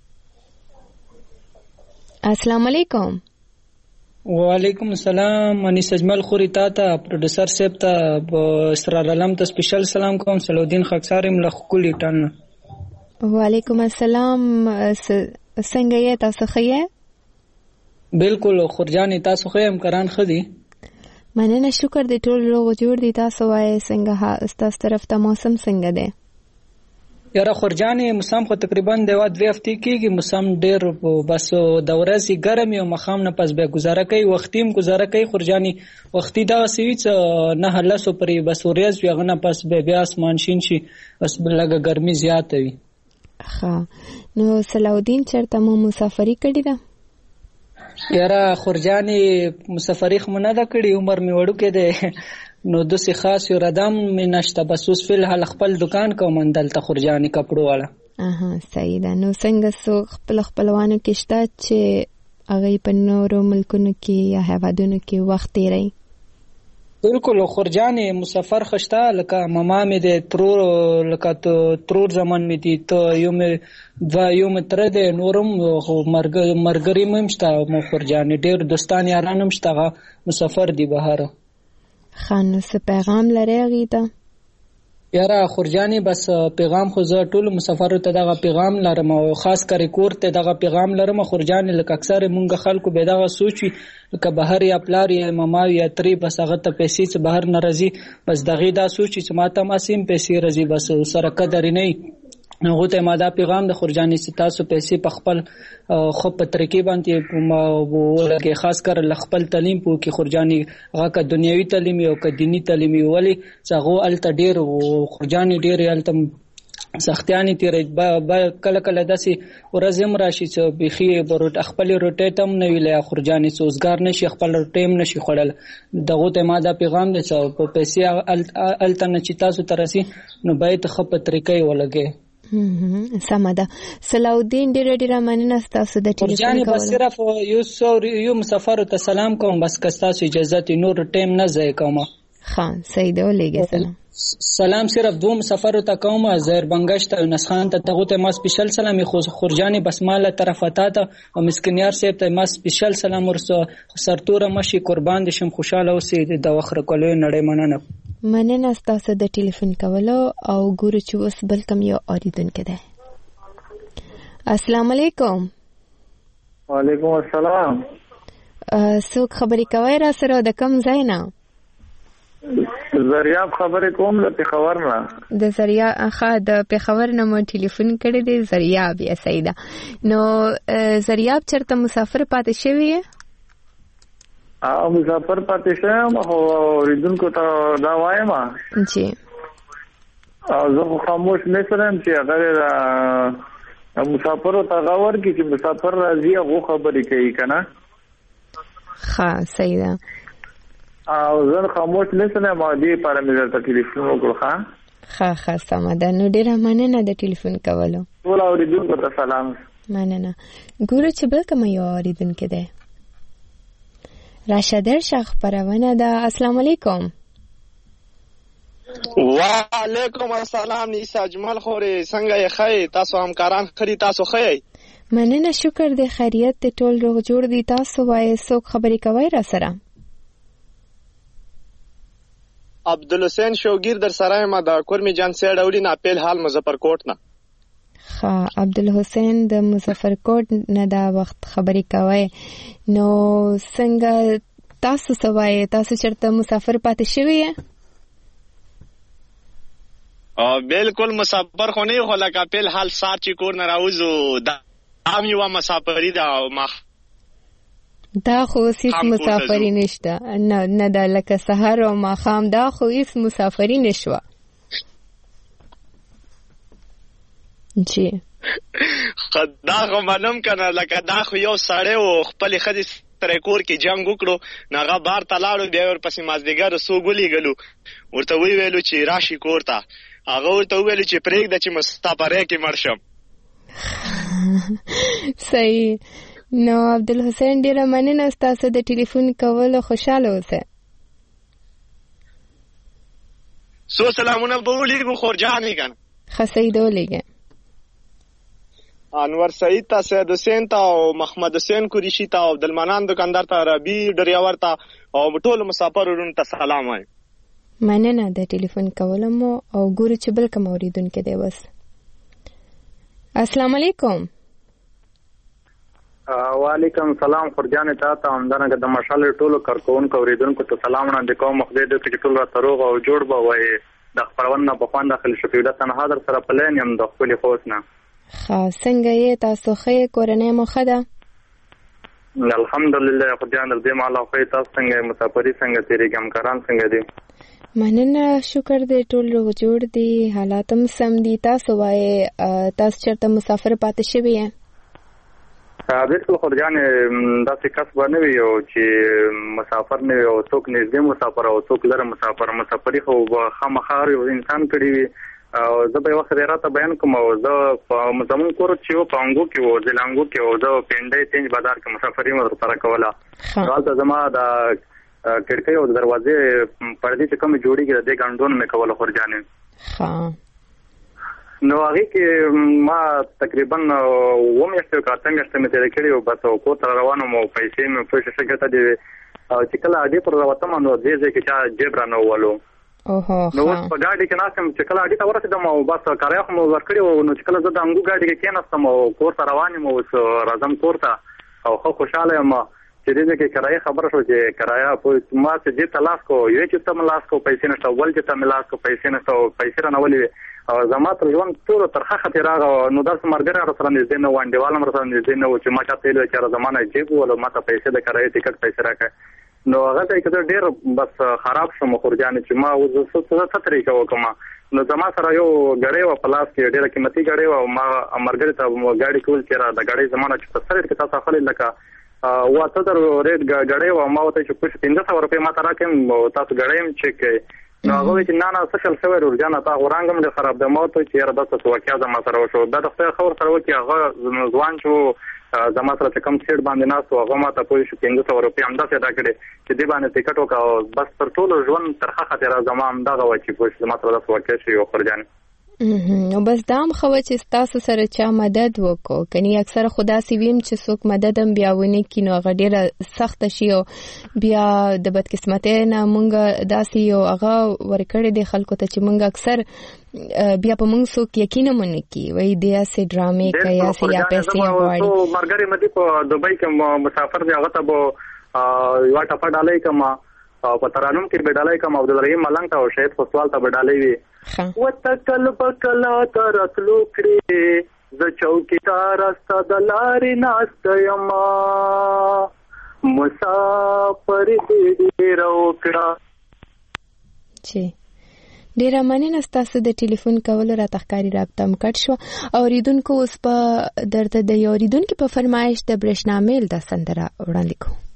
السلام علیکم. وعلیکم السلام. انیس اجمل خوري تا ته پروډوسر صاحب ته اسرار علم ته سپیشل سلام کوم. سلودین خاکسار ام لخکلی ټن. وعلیکم السلام. څنګه یې تاسو ښه یې؟ بالکل خورجانې تاسو ښه یم کران ښه دي؟ مننه شکر دی ټول روغ جوړ دي. تاسو وایئ څنګه ستاسو طرف ته موسم څنګه دی؟ یاره خورجانې موسم خو تقریبا د یوه دوې هفتې کېږي. موسم ډېر بس د ورځې ګرم وي او ماښام نه پس بیا ګزاره کوي. وختي هم ګزاره کوي خورجانې. وختي دغسې وي چې نهه لسو پورې بس ورځ وي هغه نه پس بیا بیا اسمان شین شي بس لږه ګرمي زیاته وي. ښه نو صلاح الدین چېرته مو مسافري کړې ده؟ یاره خورجانې مسافري خو نه ده کړې، عمر مې وړوکی دی نو داسې خاص یو ردم مې نشته، بس اوس فی الحال خپل دکان کوم دلته خورجانې کپړو والا. اها صحیح ده. نو څنګه څوک خپل خپلوانو کې شته چې هغوی په نورو ملکونو کې یا هیوادونو کې وخت تیروي؟ بالکل خورجانې مسافر خشته، لکه ماما مې دی، ترور لکه ترور زمان مې دي، ته یو مې دوه یو مې تره دی، نورم ملګري مې هم شته خورجانې، ډېر دوستان یاران هم شته، هغه مسافر دي بهر. ښه نو څه پیغام لرئ هغوی ته؟ یاره خورجانې بس پیغام خو زه ټولو مسافرو ته دغه پیغام لرم او خاص کری کور ته دغه پیغام لرم خورجانې، لکه اکثر مونږ خلکو به دغه سوچ وي لکه بهر یا پلار یا ماما یا ترې بس هغه ته پیسې چې بهر نه راځي، بس دغې دا سوچ چې ما ته هم هسې هم پیسې راځي، بس سره قدر یې نه وي. هغو ته ما دا پیغام د خورجانې چې تاسو پیسې په خپل خو په طریقې باندې ولګئ، خاص کر له خپل تعلیم په کې خورجانې هغه که دنیوي تعلیم وي او که دیني تعلیم وي، ولې چې هغو هلته ډېر خورجانې ډېرې هلته سختیانې تېروي، کله کله داسې ورځ هم راشي چې بیخي خپلې روټۍ ته هم نه وي له خورجانې چې اوزګار نه شي، خپل روټۍ هم نه شي خوړل. دغو ته ما دا پیغام دی چې په پیسې هلته نه چې تاسو ته رسي نو باید ښه په طریقه یې ولګئ. سمه ده. صلاح الدین ډېره ډېره مننه ستاسو د ټلیفون کولو. بس صرف یو یو مسافرو ته سلام کوم، بس که ستاسو اجازه وي نور ټایم نه ضایع کوم. ښه صحیح ده، ولېږئ سلام. سلام صرف دو مسافرو ته کوم، زهر بنګشت او یونس خان ته، دغو ته ما سپیشل سلام یې، خو خورجانې بس ما له طرفه تا ته او مسکینیار صاحب ته ما سپیشل سلام ورسوه. سرتوره مشي قربان دې شم، خوشحاله اوسئ د وخت راکولو نړۍ. مننه مننه ستاسو د ټلیفون کولو او ګورو چې اوس بل کوم یو اورېدونکی دی. السلام علیکم. وعلیکم السلام. څوک خبرې کوئ را سره د کوم ځای نه؟ زریاب خبرې کوم له پېښور نه. د زریاب ښه د پېښور نه مو ټلیفون کړی دی. زریاب یا صحیح ده. نو زریاب چېرته مسافر پاتې شوي یې؟ او مسافر پاتې شویم خو اورېدونکو ته دا وایم چې زه خو خاموش نه سرم چې هغه مسافرو ته هغه ورکړي چې مسافر راځي هغو خبرې کوي که نه. ښه صحیح ده. او زه خاموش نه سرم او دې لپاره مې درته ټلیفون وکړو. ښه ښه ښه سمه ده. نو ډېره مننه د ټلیفون کولو. ټول اورېدونکو ته سلام. مننه. ګورو چې بل کوم یو اورېدونکی دی. راشه درشه خبرونه ده. السلام علیکم. وعلیکم السلام. نیسا اجمل خوري څنګه یې ښه؟ تاسو همکاران ښه؟ تاسو ښه یئ؟ مننه شکر دی، خیریت دی، ټول روغ جوړ دي. تاسو وایئ څوک خبرې کوئ را سره؟ عبدالحسین شوګیر در سره یم د کورمي جان سیډ اولي ناپیل حال مظفرکوټ نه. ښه عبدالحسین د مظفرکوټ نه دا وخت خبرې کوئ. نو څنګه تاسو څه وایئ؟ تاسو چېرته مسافر پاتې شوي یې؟ بالکل مسافر خو نه یو، خو لکه پیل حال سار چې کور نه راوځو دا هم یوه مسافري ده او ما دا خو اوس هېڅ مسافري نشته. نه نه ده لکه سهار او ماښام، دا خو هېڅ مسافري نه شوه. جی دا خو منم که نه، لکه دا خو یو سړی و خپلې ښځې سره کور کې جنګ وکړو نو هغه بار ته لاړو، بیا ورپسې مازدیګر څوک ولیږلو، ورته وویلو چې راشي کور ته. هغه ورته وویلو چې پرېږده چې مسافرۍ کې مړ شم. صحیح. نو عبدالحسین ډېره مننه ستاسو د ټلیفون کولو، خوشحاله اوسئ. څو سلامونه به ولیږو خورجانې که نه؟ ښه صحیح ده، ولیږئ. انور سعید ته، سید حسین ته او محمد حسین قریشي ته او عبدالمنان دکاندار ته، ربي ډریور ته او ټولو مسافر ورونو ته سلام وایم. مننه د ټلیفون کولو مو او ګورو چې بل کوم اورېدونکی دی. بس السلام علیکم. وعلیکم السلام. خورجانې تا ته همدارنګه د مشال ټولو کارکوونکو اورېدونکو ته سلام وړاندې کوم. خدای دې وکړي چې ټول راته روغ او جوړ به وایي. د خپرونې نه په خوند داخل شو. پیوده تنها در سره په لین یم د خپلې خوست نه. ښه څنګه یې؟ تاسو ښه یې؟ کورنۍ مو ښه ده؟ الحمدلله خدای دې دې مالا خو تاسو څنګه یې؟ مسافري څنګه تېرېږي؟ همکاران څنګه دي؟ مننه شکر دی، ټول روغ جوړ دي، حالات هم سم دي. تاسو وایئ تاسو چېرته مسافر پاتې شوي یې؟ بالکل خورجان داسې کس به نه وي چې مسافر نه وي او څوک نږدې مسافر او څوک لره مسافر مسافري خو به خامخا یو انسان کړی وي. او زه به یو وخت راته بیان کوم او زه په زمون کور چې و په انګو کې و زلانګو کې و زه پنډۍ چینج بازار کې مسافري مې سره کوله. هلته زما د کړکۍ او دروازې پردې چې کوم جوړیږي د دې ګاندون مې کوله خورجانې. نو هغه کې ما تقریبا و مې څه کا څنګه چې مې تیر کړی او بس او کو تر روانو مو پیسې مې په څه کې ته دي چې کله اډې پر راوته مانو دې ځکه چې جیب را نو ولو. اوه نو په ګاډي کې ناسم چې کله اډې ته ورسېدم او بس کاریا خو مو ورکړی او نو چې کله زه د انګو ګاډي کې کېناستم او کور ته روان یم او راځم کور ته او خو خوشاله یم چې دې کې کرایه خبر شو چې کرایه په ما ته دې تلاش کو یو چې تم لاس کو پیسې نشته ول چې تم لاس کو پیسې نشته او پیسې را نولې او زما تر ژوند ټول ترخه خطر راغ نو داس مرګره سره نږدې نه وانډې والم سره نږدې نه و چې ما چاته ویل چې زمانه جیب ول ما ته پیسې د کرایه ټیکټ پیسې راکړه. نو هغه ته کې ډېر بس خراب شوم خورجان چې ما وځو څه څه طریقه وکم. نو زما سره یو غړې و پلاس کې ډېر قیمتي غړې و ما مرګره ته ګاډي کول چې را د غړې زمانه چې په سره کې تاسو خپل لکه واته در ریټ غړې و ما وته چې پښه پنځه سوه روپۍ ما ته راکې تاسو غړې چک کړئ. نو هغه چې نه نه څه شل شوی ورجانه تا غورانګم له خراب د موت چې یاره داسې څه واقعیا زما سره وشو. دا د خپل خبر سره وکړي هغه ځوان چې زما سره چې کم سیټ باندې ناست و هغه ما ته پوه شو پنځه سوه روپۍ همداسې ادا کړې چې دې باندې ټیکټ وکړه بس تر ټولو ژوند ترخه خاطره زما همدغه وه چې پوه شو زما سره داسې واقع شوي و خورجانې. نو بس دا هم ښه وه چې ستاسو سره چا مدد وکړو. کني اکثره خو داسې ویم چې څوک مدد هم بیا ونه کړي نو هغه ډېره سخته شي او بیا د بدقسمتۍ نه مونږ داسې یو هغه ورکړی دی خلکو ته چې مونږ اکثر بیا په مونږ څوک یقین هم ونه کړي وایي دی هسې ډرامې کوي هسې یا پیسې غواړي. ملګري مې دي په دوبۍ کې مسافر دی هغه ته به یوه ټپه ډالۍ کړم او په ترانم کې به ډالۍ کړم او د رحیم ملنګ ته او شهید خسروال ته به ډالۍ وي. وتکل بکلا ترتلو کړې ز چوکیدار ستا د لارې ناسته یما مسافر دې ډېره وکړه. چې ډېره مننه ستاسو د ټلیفون کولو راته ښکاري رابطه م کټ شوه. اورېدونکو اوس په درته د یو اورېدونکي په فرمایش د برېښنا میل دا سندره وړاندې کوو.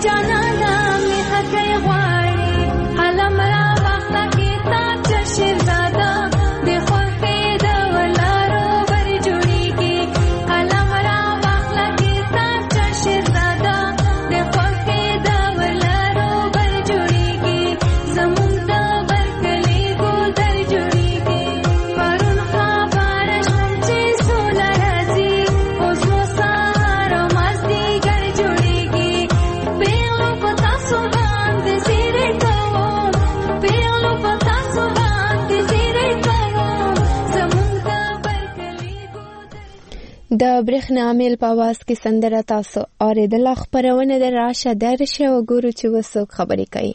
جانانا می حقی غواړي حلم را وخته کې تا چې شهزاده د خوښۍ د ولارو بر جوړیږي حلم را وخته کې تا چې شهزاده د خوښۍ د ولارو بر جوړیږي زموږ د برکلي ګودر جوړیږي پرون خبره شوم چې سوله راځي اوس مو سهار او مازدیګر جوړیږي پیغلو په تاسو باندې زیری کوم پیغلو په تاسو باندې زیری کوم زموږ د برکلي د برېښنا میل په आवाज کې سندره تاسو اورېدله. خپرونه د راشه درشه وګورو چې وڅوک خبرې کوي.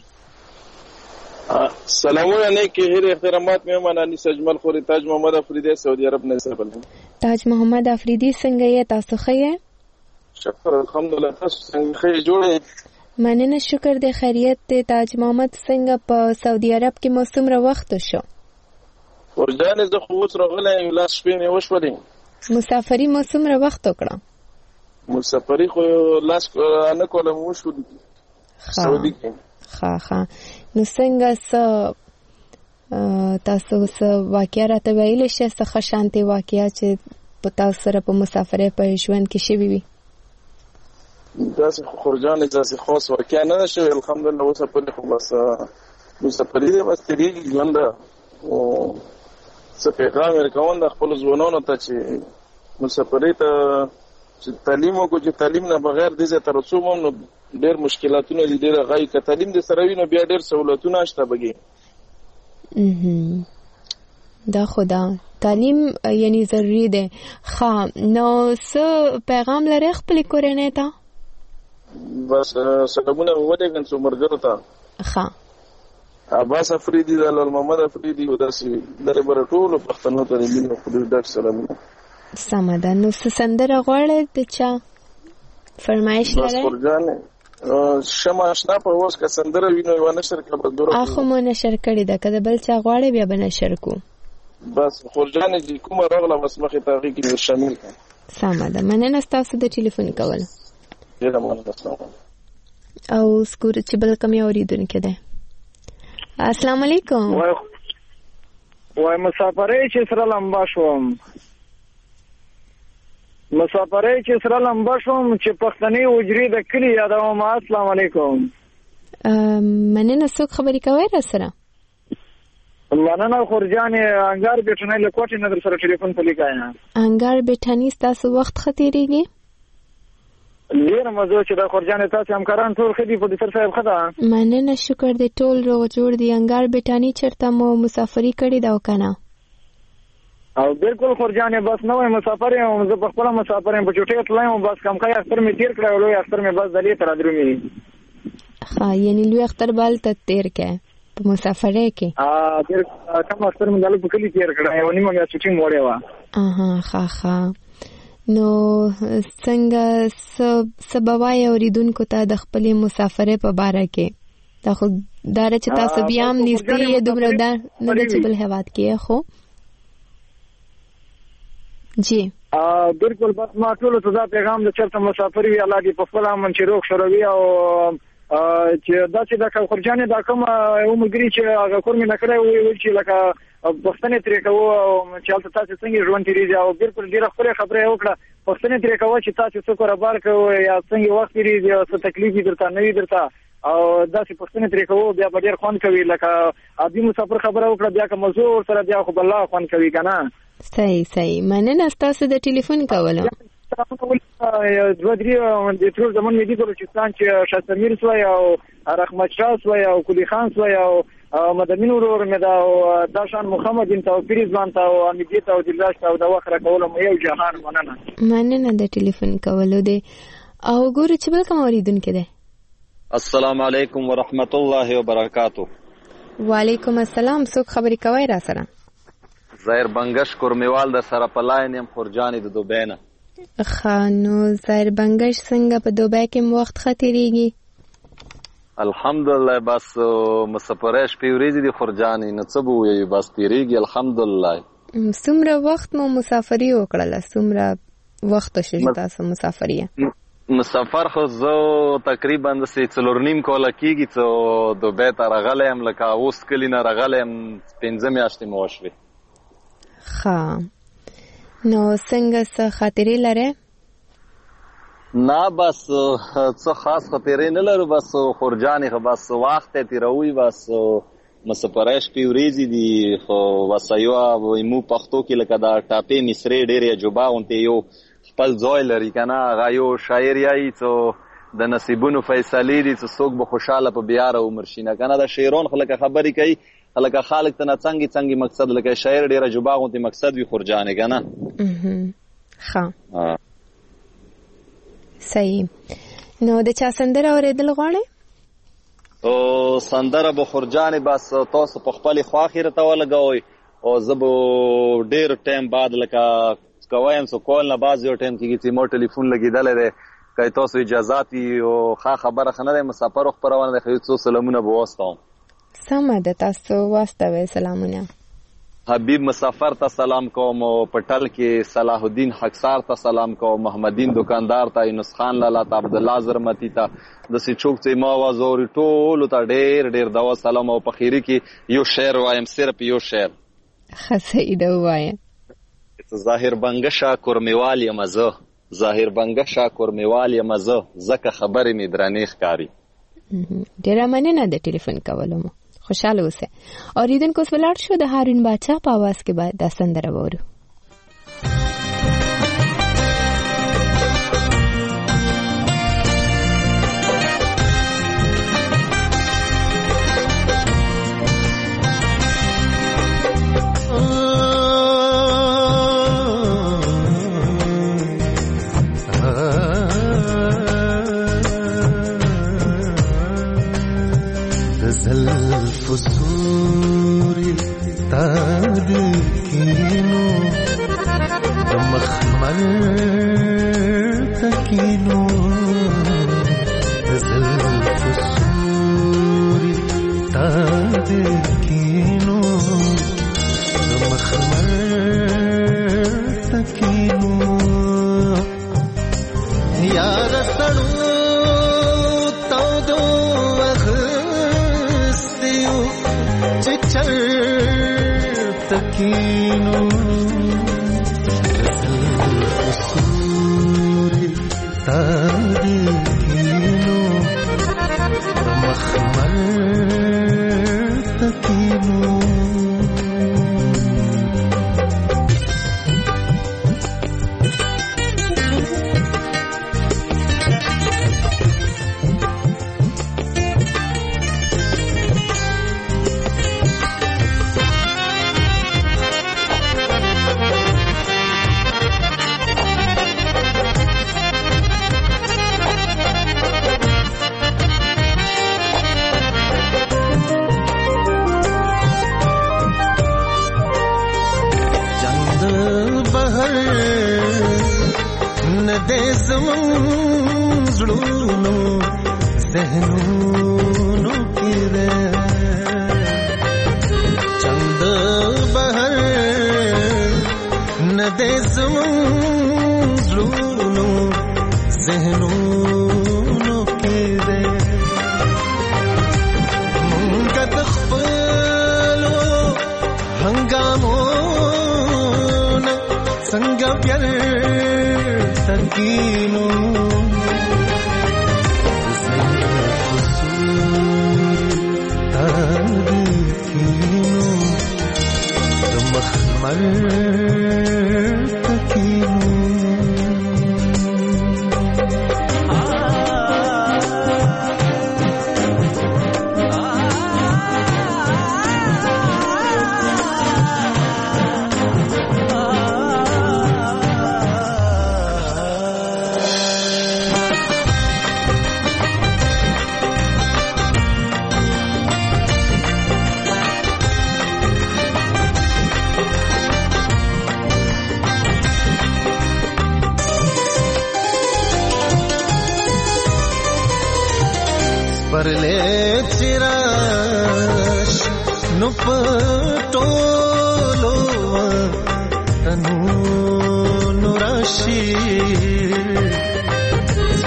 سلامونه نیکی هیر احترامات مهمان انیس اجمل خوري تاج محمد افریدی سعودي عرب نه سره تاج محمد افریدی څنګه یې تاسو ښه یې؟ شکر الحمدلله تاسو څنګه ښه جوړه؟ مننه شکر د خیریت دی. تاج محمد څنګه په سعودي عرب کې مو څومره وخت شو؟ ورجانې زه خو اوس راغلی یم لاس شپې مې وشولې. مسافري مو څومره وخت وکړه؟ مسافري خو لاس نه کولم وشولې سعودي کې. ښه ښه نو څنګه څه تاسو څه واقعه راته ویلی شئ څه ښه شانتې واقعه چې په تاسو سره په مسافرۍ په ژوند کې شوې وي؟ داسې خو خورجانې داسې خاص واقعه نه ده شوې الحمدلله. مسافري خو بس مسافري دی بس تېرېږي ژوند ده. څه پیغام یې کوم د خپلو ځوانانو ته چې مسافرۍ ته چې تعلیم وکړو چې تعلیم نه بغیر دې ځای ته رسو هم نو ډېر مشکلاتونه دي ډېر غایي که تعلیم دې سره وي نو بیا ډېر سهولتونه شته بګي. دا خو دا تعلیم یعنی ضروري دی. ښه نو څه پیغام لرئ خپلې کورنۍ ته؟ بس سلامونه مې ولېږم څو ملګرو ته. ښه عباس افریدي د لال محمد افریدي او داسې درې بره ټولو پښتنو ته د مینې خو ډېر ډک سلامونه. سمه ده. نو څه سندره غواړئ د چا فرمایش لرئ؟ بس خورجانې شمه اشنا په اوس که سندره وي نو یوه نشر کړه بس دوره اخو مو نشر کړې ده که د بل چا غواړئ بیا به نشر کړو. بس خورجانې چې کومه راغله بس مخې ته هغې کې مې شامل کړه. سمه ده. مننه ستاسو د ټلیفون کول. ډېره مننه. السلام او اوس ګورو چې بل کوم یو اورېدونکی دی. السلام علیکم. وای مسافرۍ چې سره لمبا شوم مسافرۍ چې سره لمبا شوم چې پښتني وجري د کلي یادوم. السلام علیکم. مننه څوک خبرې کوئ را سره؟ مننه خورجانې انګار بیټنۍ له کوټې نه در سره ټلیفون په لیکایم. انګار بیټنۍ ستاسو وخت ښه تېرېږي؟ ډېره مزو چې د خورجانې تاسې همکاران ټول ښه دي پروډوسر صاحب ښه ده؟ مننه شکر دی ټول روغ جوړ دي. انګار بیټاني چېرته مو مسافري کړې ده او که نه؟ او بالکل خورجانې بس نوی مسافر یم زه په خپله مسافر یم په چوټۍ تللی یم بس کمقی اختر مې تېر کړی او لوی اختر مې بس دلې ته رادرومي. ښه یعنې لوی اختر به هلته تېر کړی په مسافرۍ کې؟ کم اختر مې دلته په کلي تېر کړی یوه نیمه میاشت چوټۍ مې وړې وه. اها ښه ښه نو څنګه څه به وایې اورېدونکو ته د خپلې مسافرۍ په باره کې؟ دا خو دا ده چې تاسو بیا هم نږدې یې دومره دا نه ده چې بل هېواد کې یې خو جی بالکل بس ما ټولو ته دا پیغام د چېرته مسافر وي الله دې په خپل امن چې روغ شروي او چې دا چې دا خورجانې دا کوم یو ملګري چې هغه کور مې نه کړی ویل چې لکه پوښتنې ترې کوو چې هلته تاسې څنګه ژوند تېرېږي او بالکل ډېره ښکلې خبره یې وکړه. پوښتنې ترې کوه چې تاسې څه کاروبار کوئ یا څنګه وخت تېرېږي او څه تکلیف وي درته نه وي درته او داسې پوښتنې ترې کوو بیا به ډېر خوند کوي. لکه عادي مسافر خبره وکړه بیا که موضوع ورسره بیا خو به الله خوند کوي که نه. صحیح صحیح مننه ستاسو د ټلیفون کولو. دوه درې د ټول زمون مې دي بلوچستان چې شاه سوی او رحمت شاه سوی او کلی خان سوی او مدمین ورور مې دا او داشان محمد انت او پیرزمان ته او امیدیت او دلداش ته او د وخت راکولو یو جهان مننه. مننه د ټلیفون کولو دی. او ګورو چې بل کوم اورېدونکی دی. السلام علیکم ورحمت الله وبرکاتو. وعلیکم السلام. څوک خبرې کوئ را سره؟ زهیر بنگش کورمیوال در سره په لاین یم خورجانې د دوبۍ نه. ښه نو زهیر بنگش څنګه په دوبۍ کې مو وخت ښه تېرېږي؟ الحمدلله بس مسافرۍ شپې ورځې دي خورجانې نو څه به ووایو بس تېرېږي الحمدلله. څومره وخت مو مسافري وکړله؟ څومره وخت شو چې تاسو مسافر یې؟ مسافر خو زه تقریبا داسې څلور نیم کاله کېږي چې دوبۍ ته راغلی یم، لکه اوس کلي نه راغلی یم، پنځه میاشتې مې وشوې. ښه، نو څنګه څه خاطرې لرې؟ نه بس څه خاص خاطرې نه لرو، بس خورجانې خو بس وخت یې تېروي، بس مسافرۍ شپې ورځې دي، خو بس یوه موږ پښتو کې لکه دا ټاپې مصرې ډېرې عجوبه غوندې یو خپل ځای لري که نه، هغه یو شاعر یایي چې د نصیبونو فیصلې دي چې څوک به خوشحاله په بیاره عمر شي نه که نه. د شعرون خو لکه خبرې کوي، لکه خلک ته نه څنګې څنګې مقصد، لکه شاعر ډېره جوبا غوندې مقصد وي خورجانې که نه. ښه، صحیح. نو د چا سندره اورېدل غواړې؟ او سندره به خورجانې بس تاسو په خپلې خواښې راته ولګوئ، او زه به ډېر ټایم بعد لکه کووایم څو کال نه بعد یو ټایم کېږي چې ما ټلیفون لګېدلی دی، که تاسو اجازات وي او ښه خبره ښه نه دی، مسافرو خپرونه دی، خو یو څو سلامونه به واستوم. سمه ده، تاسو واستوئ سلامونه. حبیب مسافر ته سلام کوم، او پټل کې صلاح الدین خاکسار ته سلام کوم، محمدین دکاندار ته، یونس خان لالا ته، عبدالله زرمتي ته، داسې څوک چې ما آواز اوري ټولو ته ډېر ډېر دوا سلام. او په خیري کې یو شعر وایم، صرف یو شعر. ښه، صحیح ده، ووایه. ظاهر بنګه شاکر میوال یم زه، ظاهر بنګه شاکر میوال یم زه، ځکه خبرې مې درنې ښکاري. ډېره مننه د ټلیفون کولو مو، خوشحاله اوسئ. اورېدونکو اوس ولاړ شو د هارون باچا په اواز کې به دا سندره واورو. فسوري تاد كينو دمخمر تكينو زل فسوري تاد كينو دمخمر تكينو يا رسلو تودو تكينو الفسوري تادكينو مخمر تكينو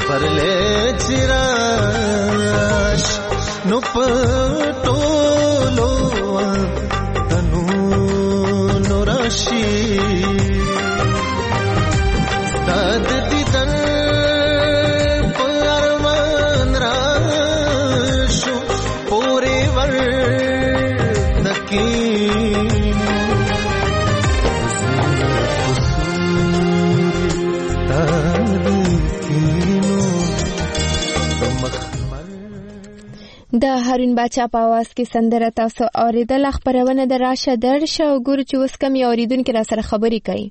پرلې چراش نو پټولو تنو نورشي داد دیدن پرمان راشو پورې ور دکین د هارون باچا په आवाज کې سندره تاسو اوریدل. خبرونه د راشه درشه او ګور چې اوس کم اوریدونکو را سره خبرې کوي.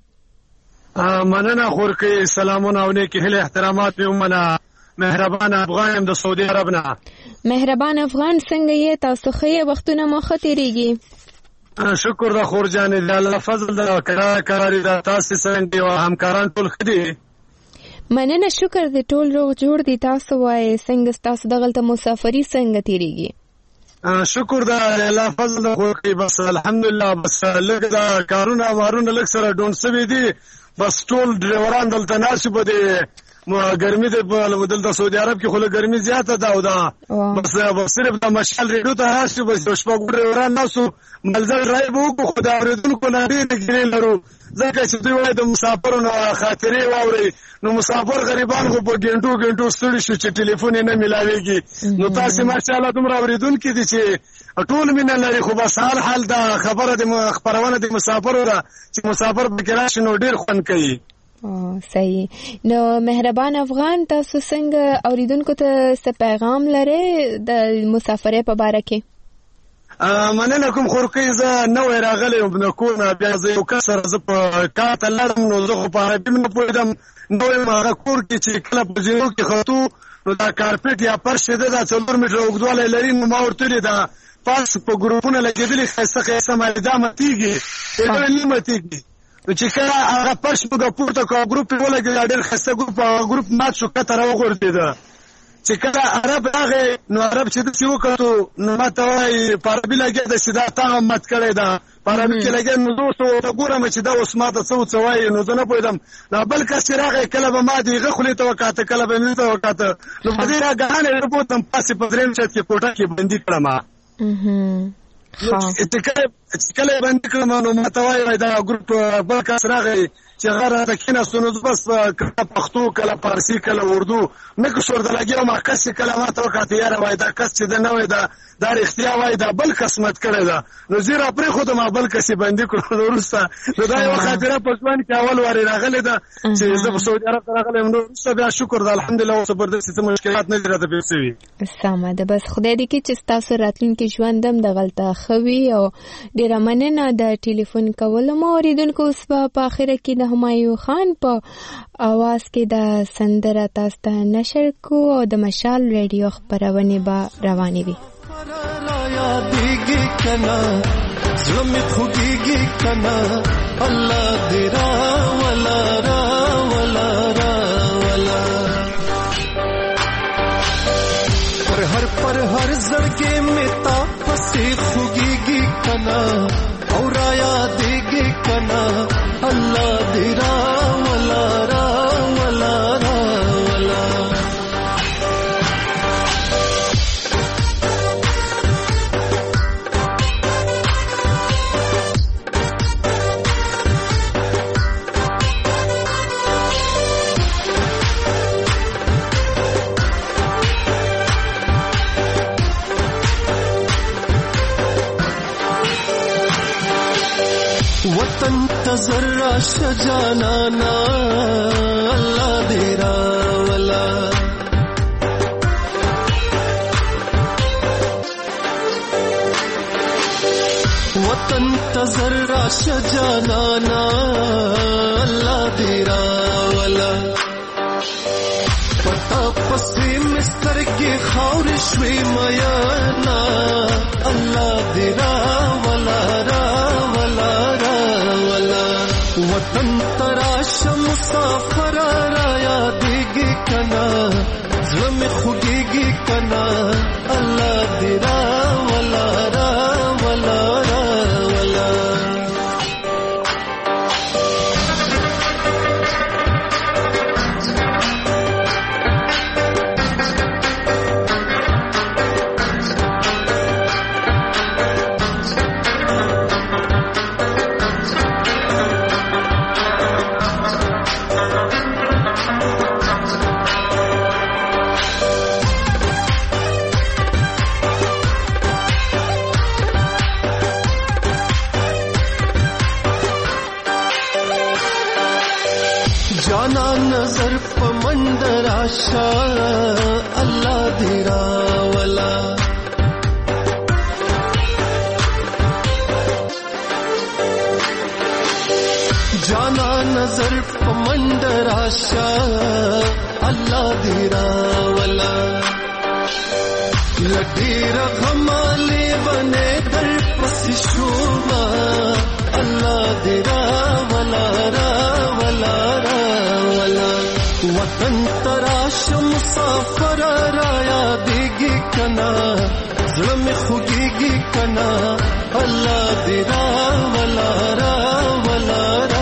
مننه خورکې سلامونه او نیکی هیله احترامات مې ومنه. مهربان افغان د سعودي عرب نه. مهربان افغان څنګه یې تاسو خې وختونه مو ختیریږي؟ شکر د خور جان د الله فضل د کرا کراري د تاسو څنګه او همکاران ټول خدي. مننه شکر دې ټول روغ جوړ دي. تاسو وایي څنګه تاسو دغلته مسافری څنګه تیریږي؟ شکر د الله فضل د خورکې بس الحمدلله بس لږ د کارونه وارونه لږ سره ډون سوي دي. بس ټول ډرایوران دلته ناشي په دې ګرمي د دلته سعودي عرب کې خو له ګرمي زیاته ده او دا بس صرف د مشال ریډو ته راشي بس شپږ ډرایوران ناسو ملزل ډرایو وکړو خو د اوریدونکو نه ډېر ګرې لرو ځکه چې دوی وایي د مسافرونو خاطرې واوري نو مسافر غریبان خو په ګنټو ګنټو ستړي شو چې ټلیفون یې نه ملاویږي. نو تاسو ماشاءالله دومره اوریدونکي دي چې ټول مینه لري خو بس حال حال دا خبره د خبرونه د مسافرو ده چې مسافر پکې راشي نو ډېر خوند کوي. صحیح. نو مهربان افغان تاسو څنګه اوریدونکو ته څه پیغام لرئ د مسافرۍ په باره کې؟ مننه کوم خورکې زه نوې راغلی یم د کور نه بیا زه یو کس سره زه په کار ته لاړم نو زه خو په عربي نه پوهېدم نو یم هغه کور کې چې کله په زینو کې ختو نو دا کارپېټ یا فرش چې ده دا څلور میټره اوږدوالی لري نو ما ورته ویلې دا پاس په ګروپونه لګېدلي ښایسته ښایسته مالې دا ماتېږي ډېر نه ماتېږي. نو چې کله هغه فرش موږ پورته کړو ګروپ یې ولګېد ډېر ښایسته ګروپ هغه ګروپ مات شو کته راوغورځېده. چې کله عرب راغی نو عرب چې داسې وکتو نو ما ته وایي په عربي لګېده چې دا تا هم مات کړی ده په عربي کې لګېد نو زه اوس ورته ګورم چې دا اوس ما ته څه څه وایي نو زه نه پوهېدم. دا بل کس چې راغی کله به ما د هغه خولې ته وکاته کله به مې ته وکاته نو په دې راګهانه یې وبوتم پاسې په درېیم چت کې کوټه کې بندي کړم. چې کله یې بندي کړم نو ما ته وایي دا ګروپ بل کس راغی چې هغه راته کېناستو نو زه بس کله پښتو کله فارسي کله اردو نه کښ ورته لګېږم هغه کس چې کله ما ته وکاته یاره وایي دا کس چې ده نه وایي دا دا رښتیا وایي دا بل کس مات کړی ده نو زه یې راپرېښودم هغه بل کس یې بندي کړو نو وروسته نو دا یوه خاطره په ژوند کې اول وارې راغلې ده چې زه په سعودي عرب ته راغلی یم نو وروسته بیا شکر ده الحمدلله اوس زبردستې څه مشکلات نه دي راته پېښ شوي. سمه ده بس خدای دې کړي چې ستاسو راتلونکي ژوند هم دغلته ښه وي او ډېره مننه د ټلیفون کولو. مو اورېدونکو اوس به په اخره کې د همایون خان په اواز کې د سندره تاسو ته نشر کو او د مشال ریډیو خبرونه به روانې وي. زلمي خوږيږي کنا الله دې را ولا را ولا را ولا پر هر پر هر زړګي متا پسې خوږيږي کنا اور آیا دیږي کنا الله دې را ولا را ولا را ولا वतन तजर्रा शजाना अल्लाह देरा वला वतन तजर्रा शजाना अल्लाह देरा वला पता पसी मिस्तर के खारिश वे मयाना अल्लाह देरा वला रा वला वतन तराश मुसाफर राया देगी कना ज़म खुगेगी कना अल्लाह दिरा वला रा वला रा वला راشا الله دې راولا جانا نظر پمند راشا الله دې راولا لډیر غمالې بنه در پس شوما الله دې راولا راولا راولا وطن تراش مسافر رایا دیږي کنا زړه مې خوږيږي کنا الله دې راولا راولا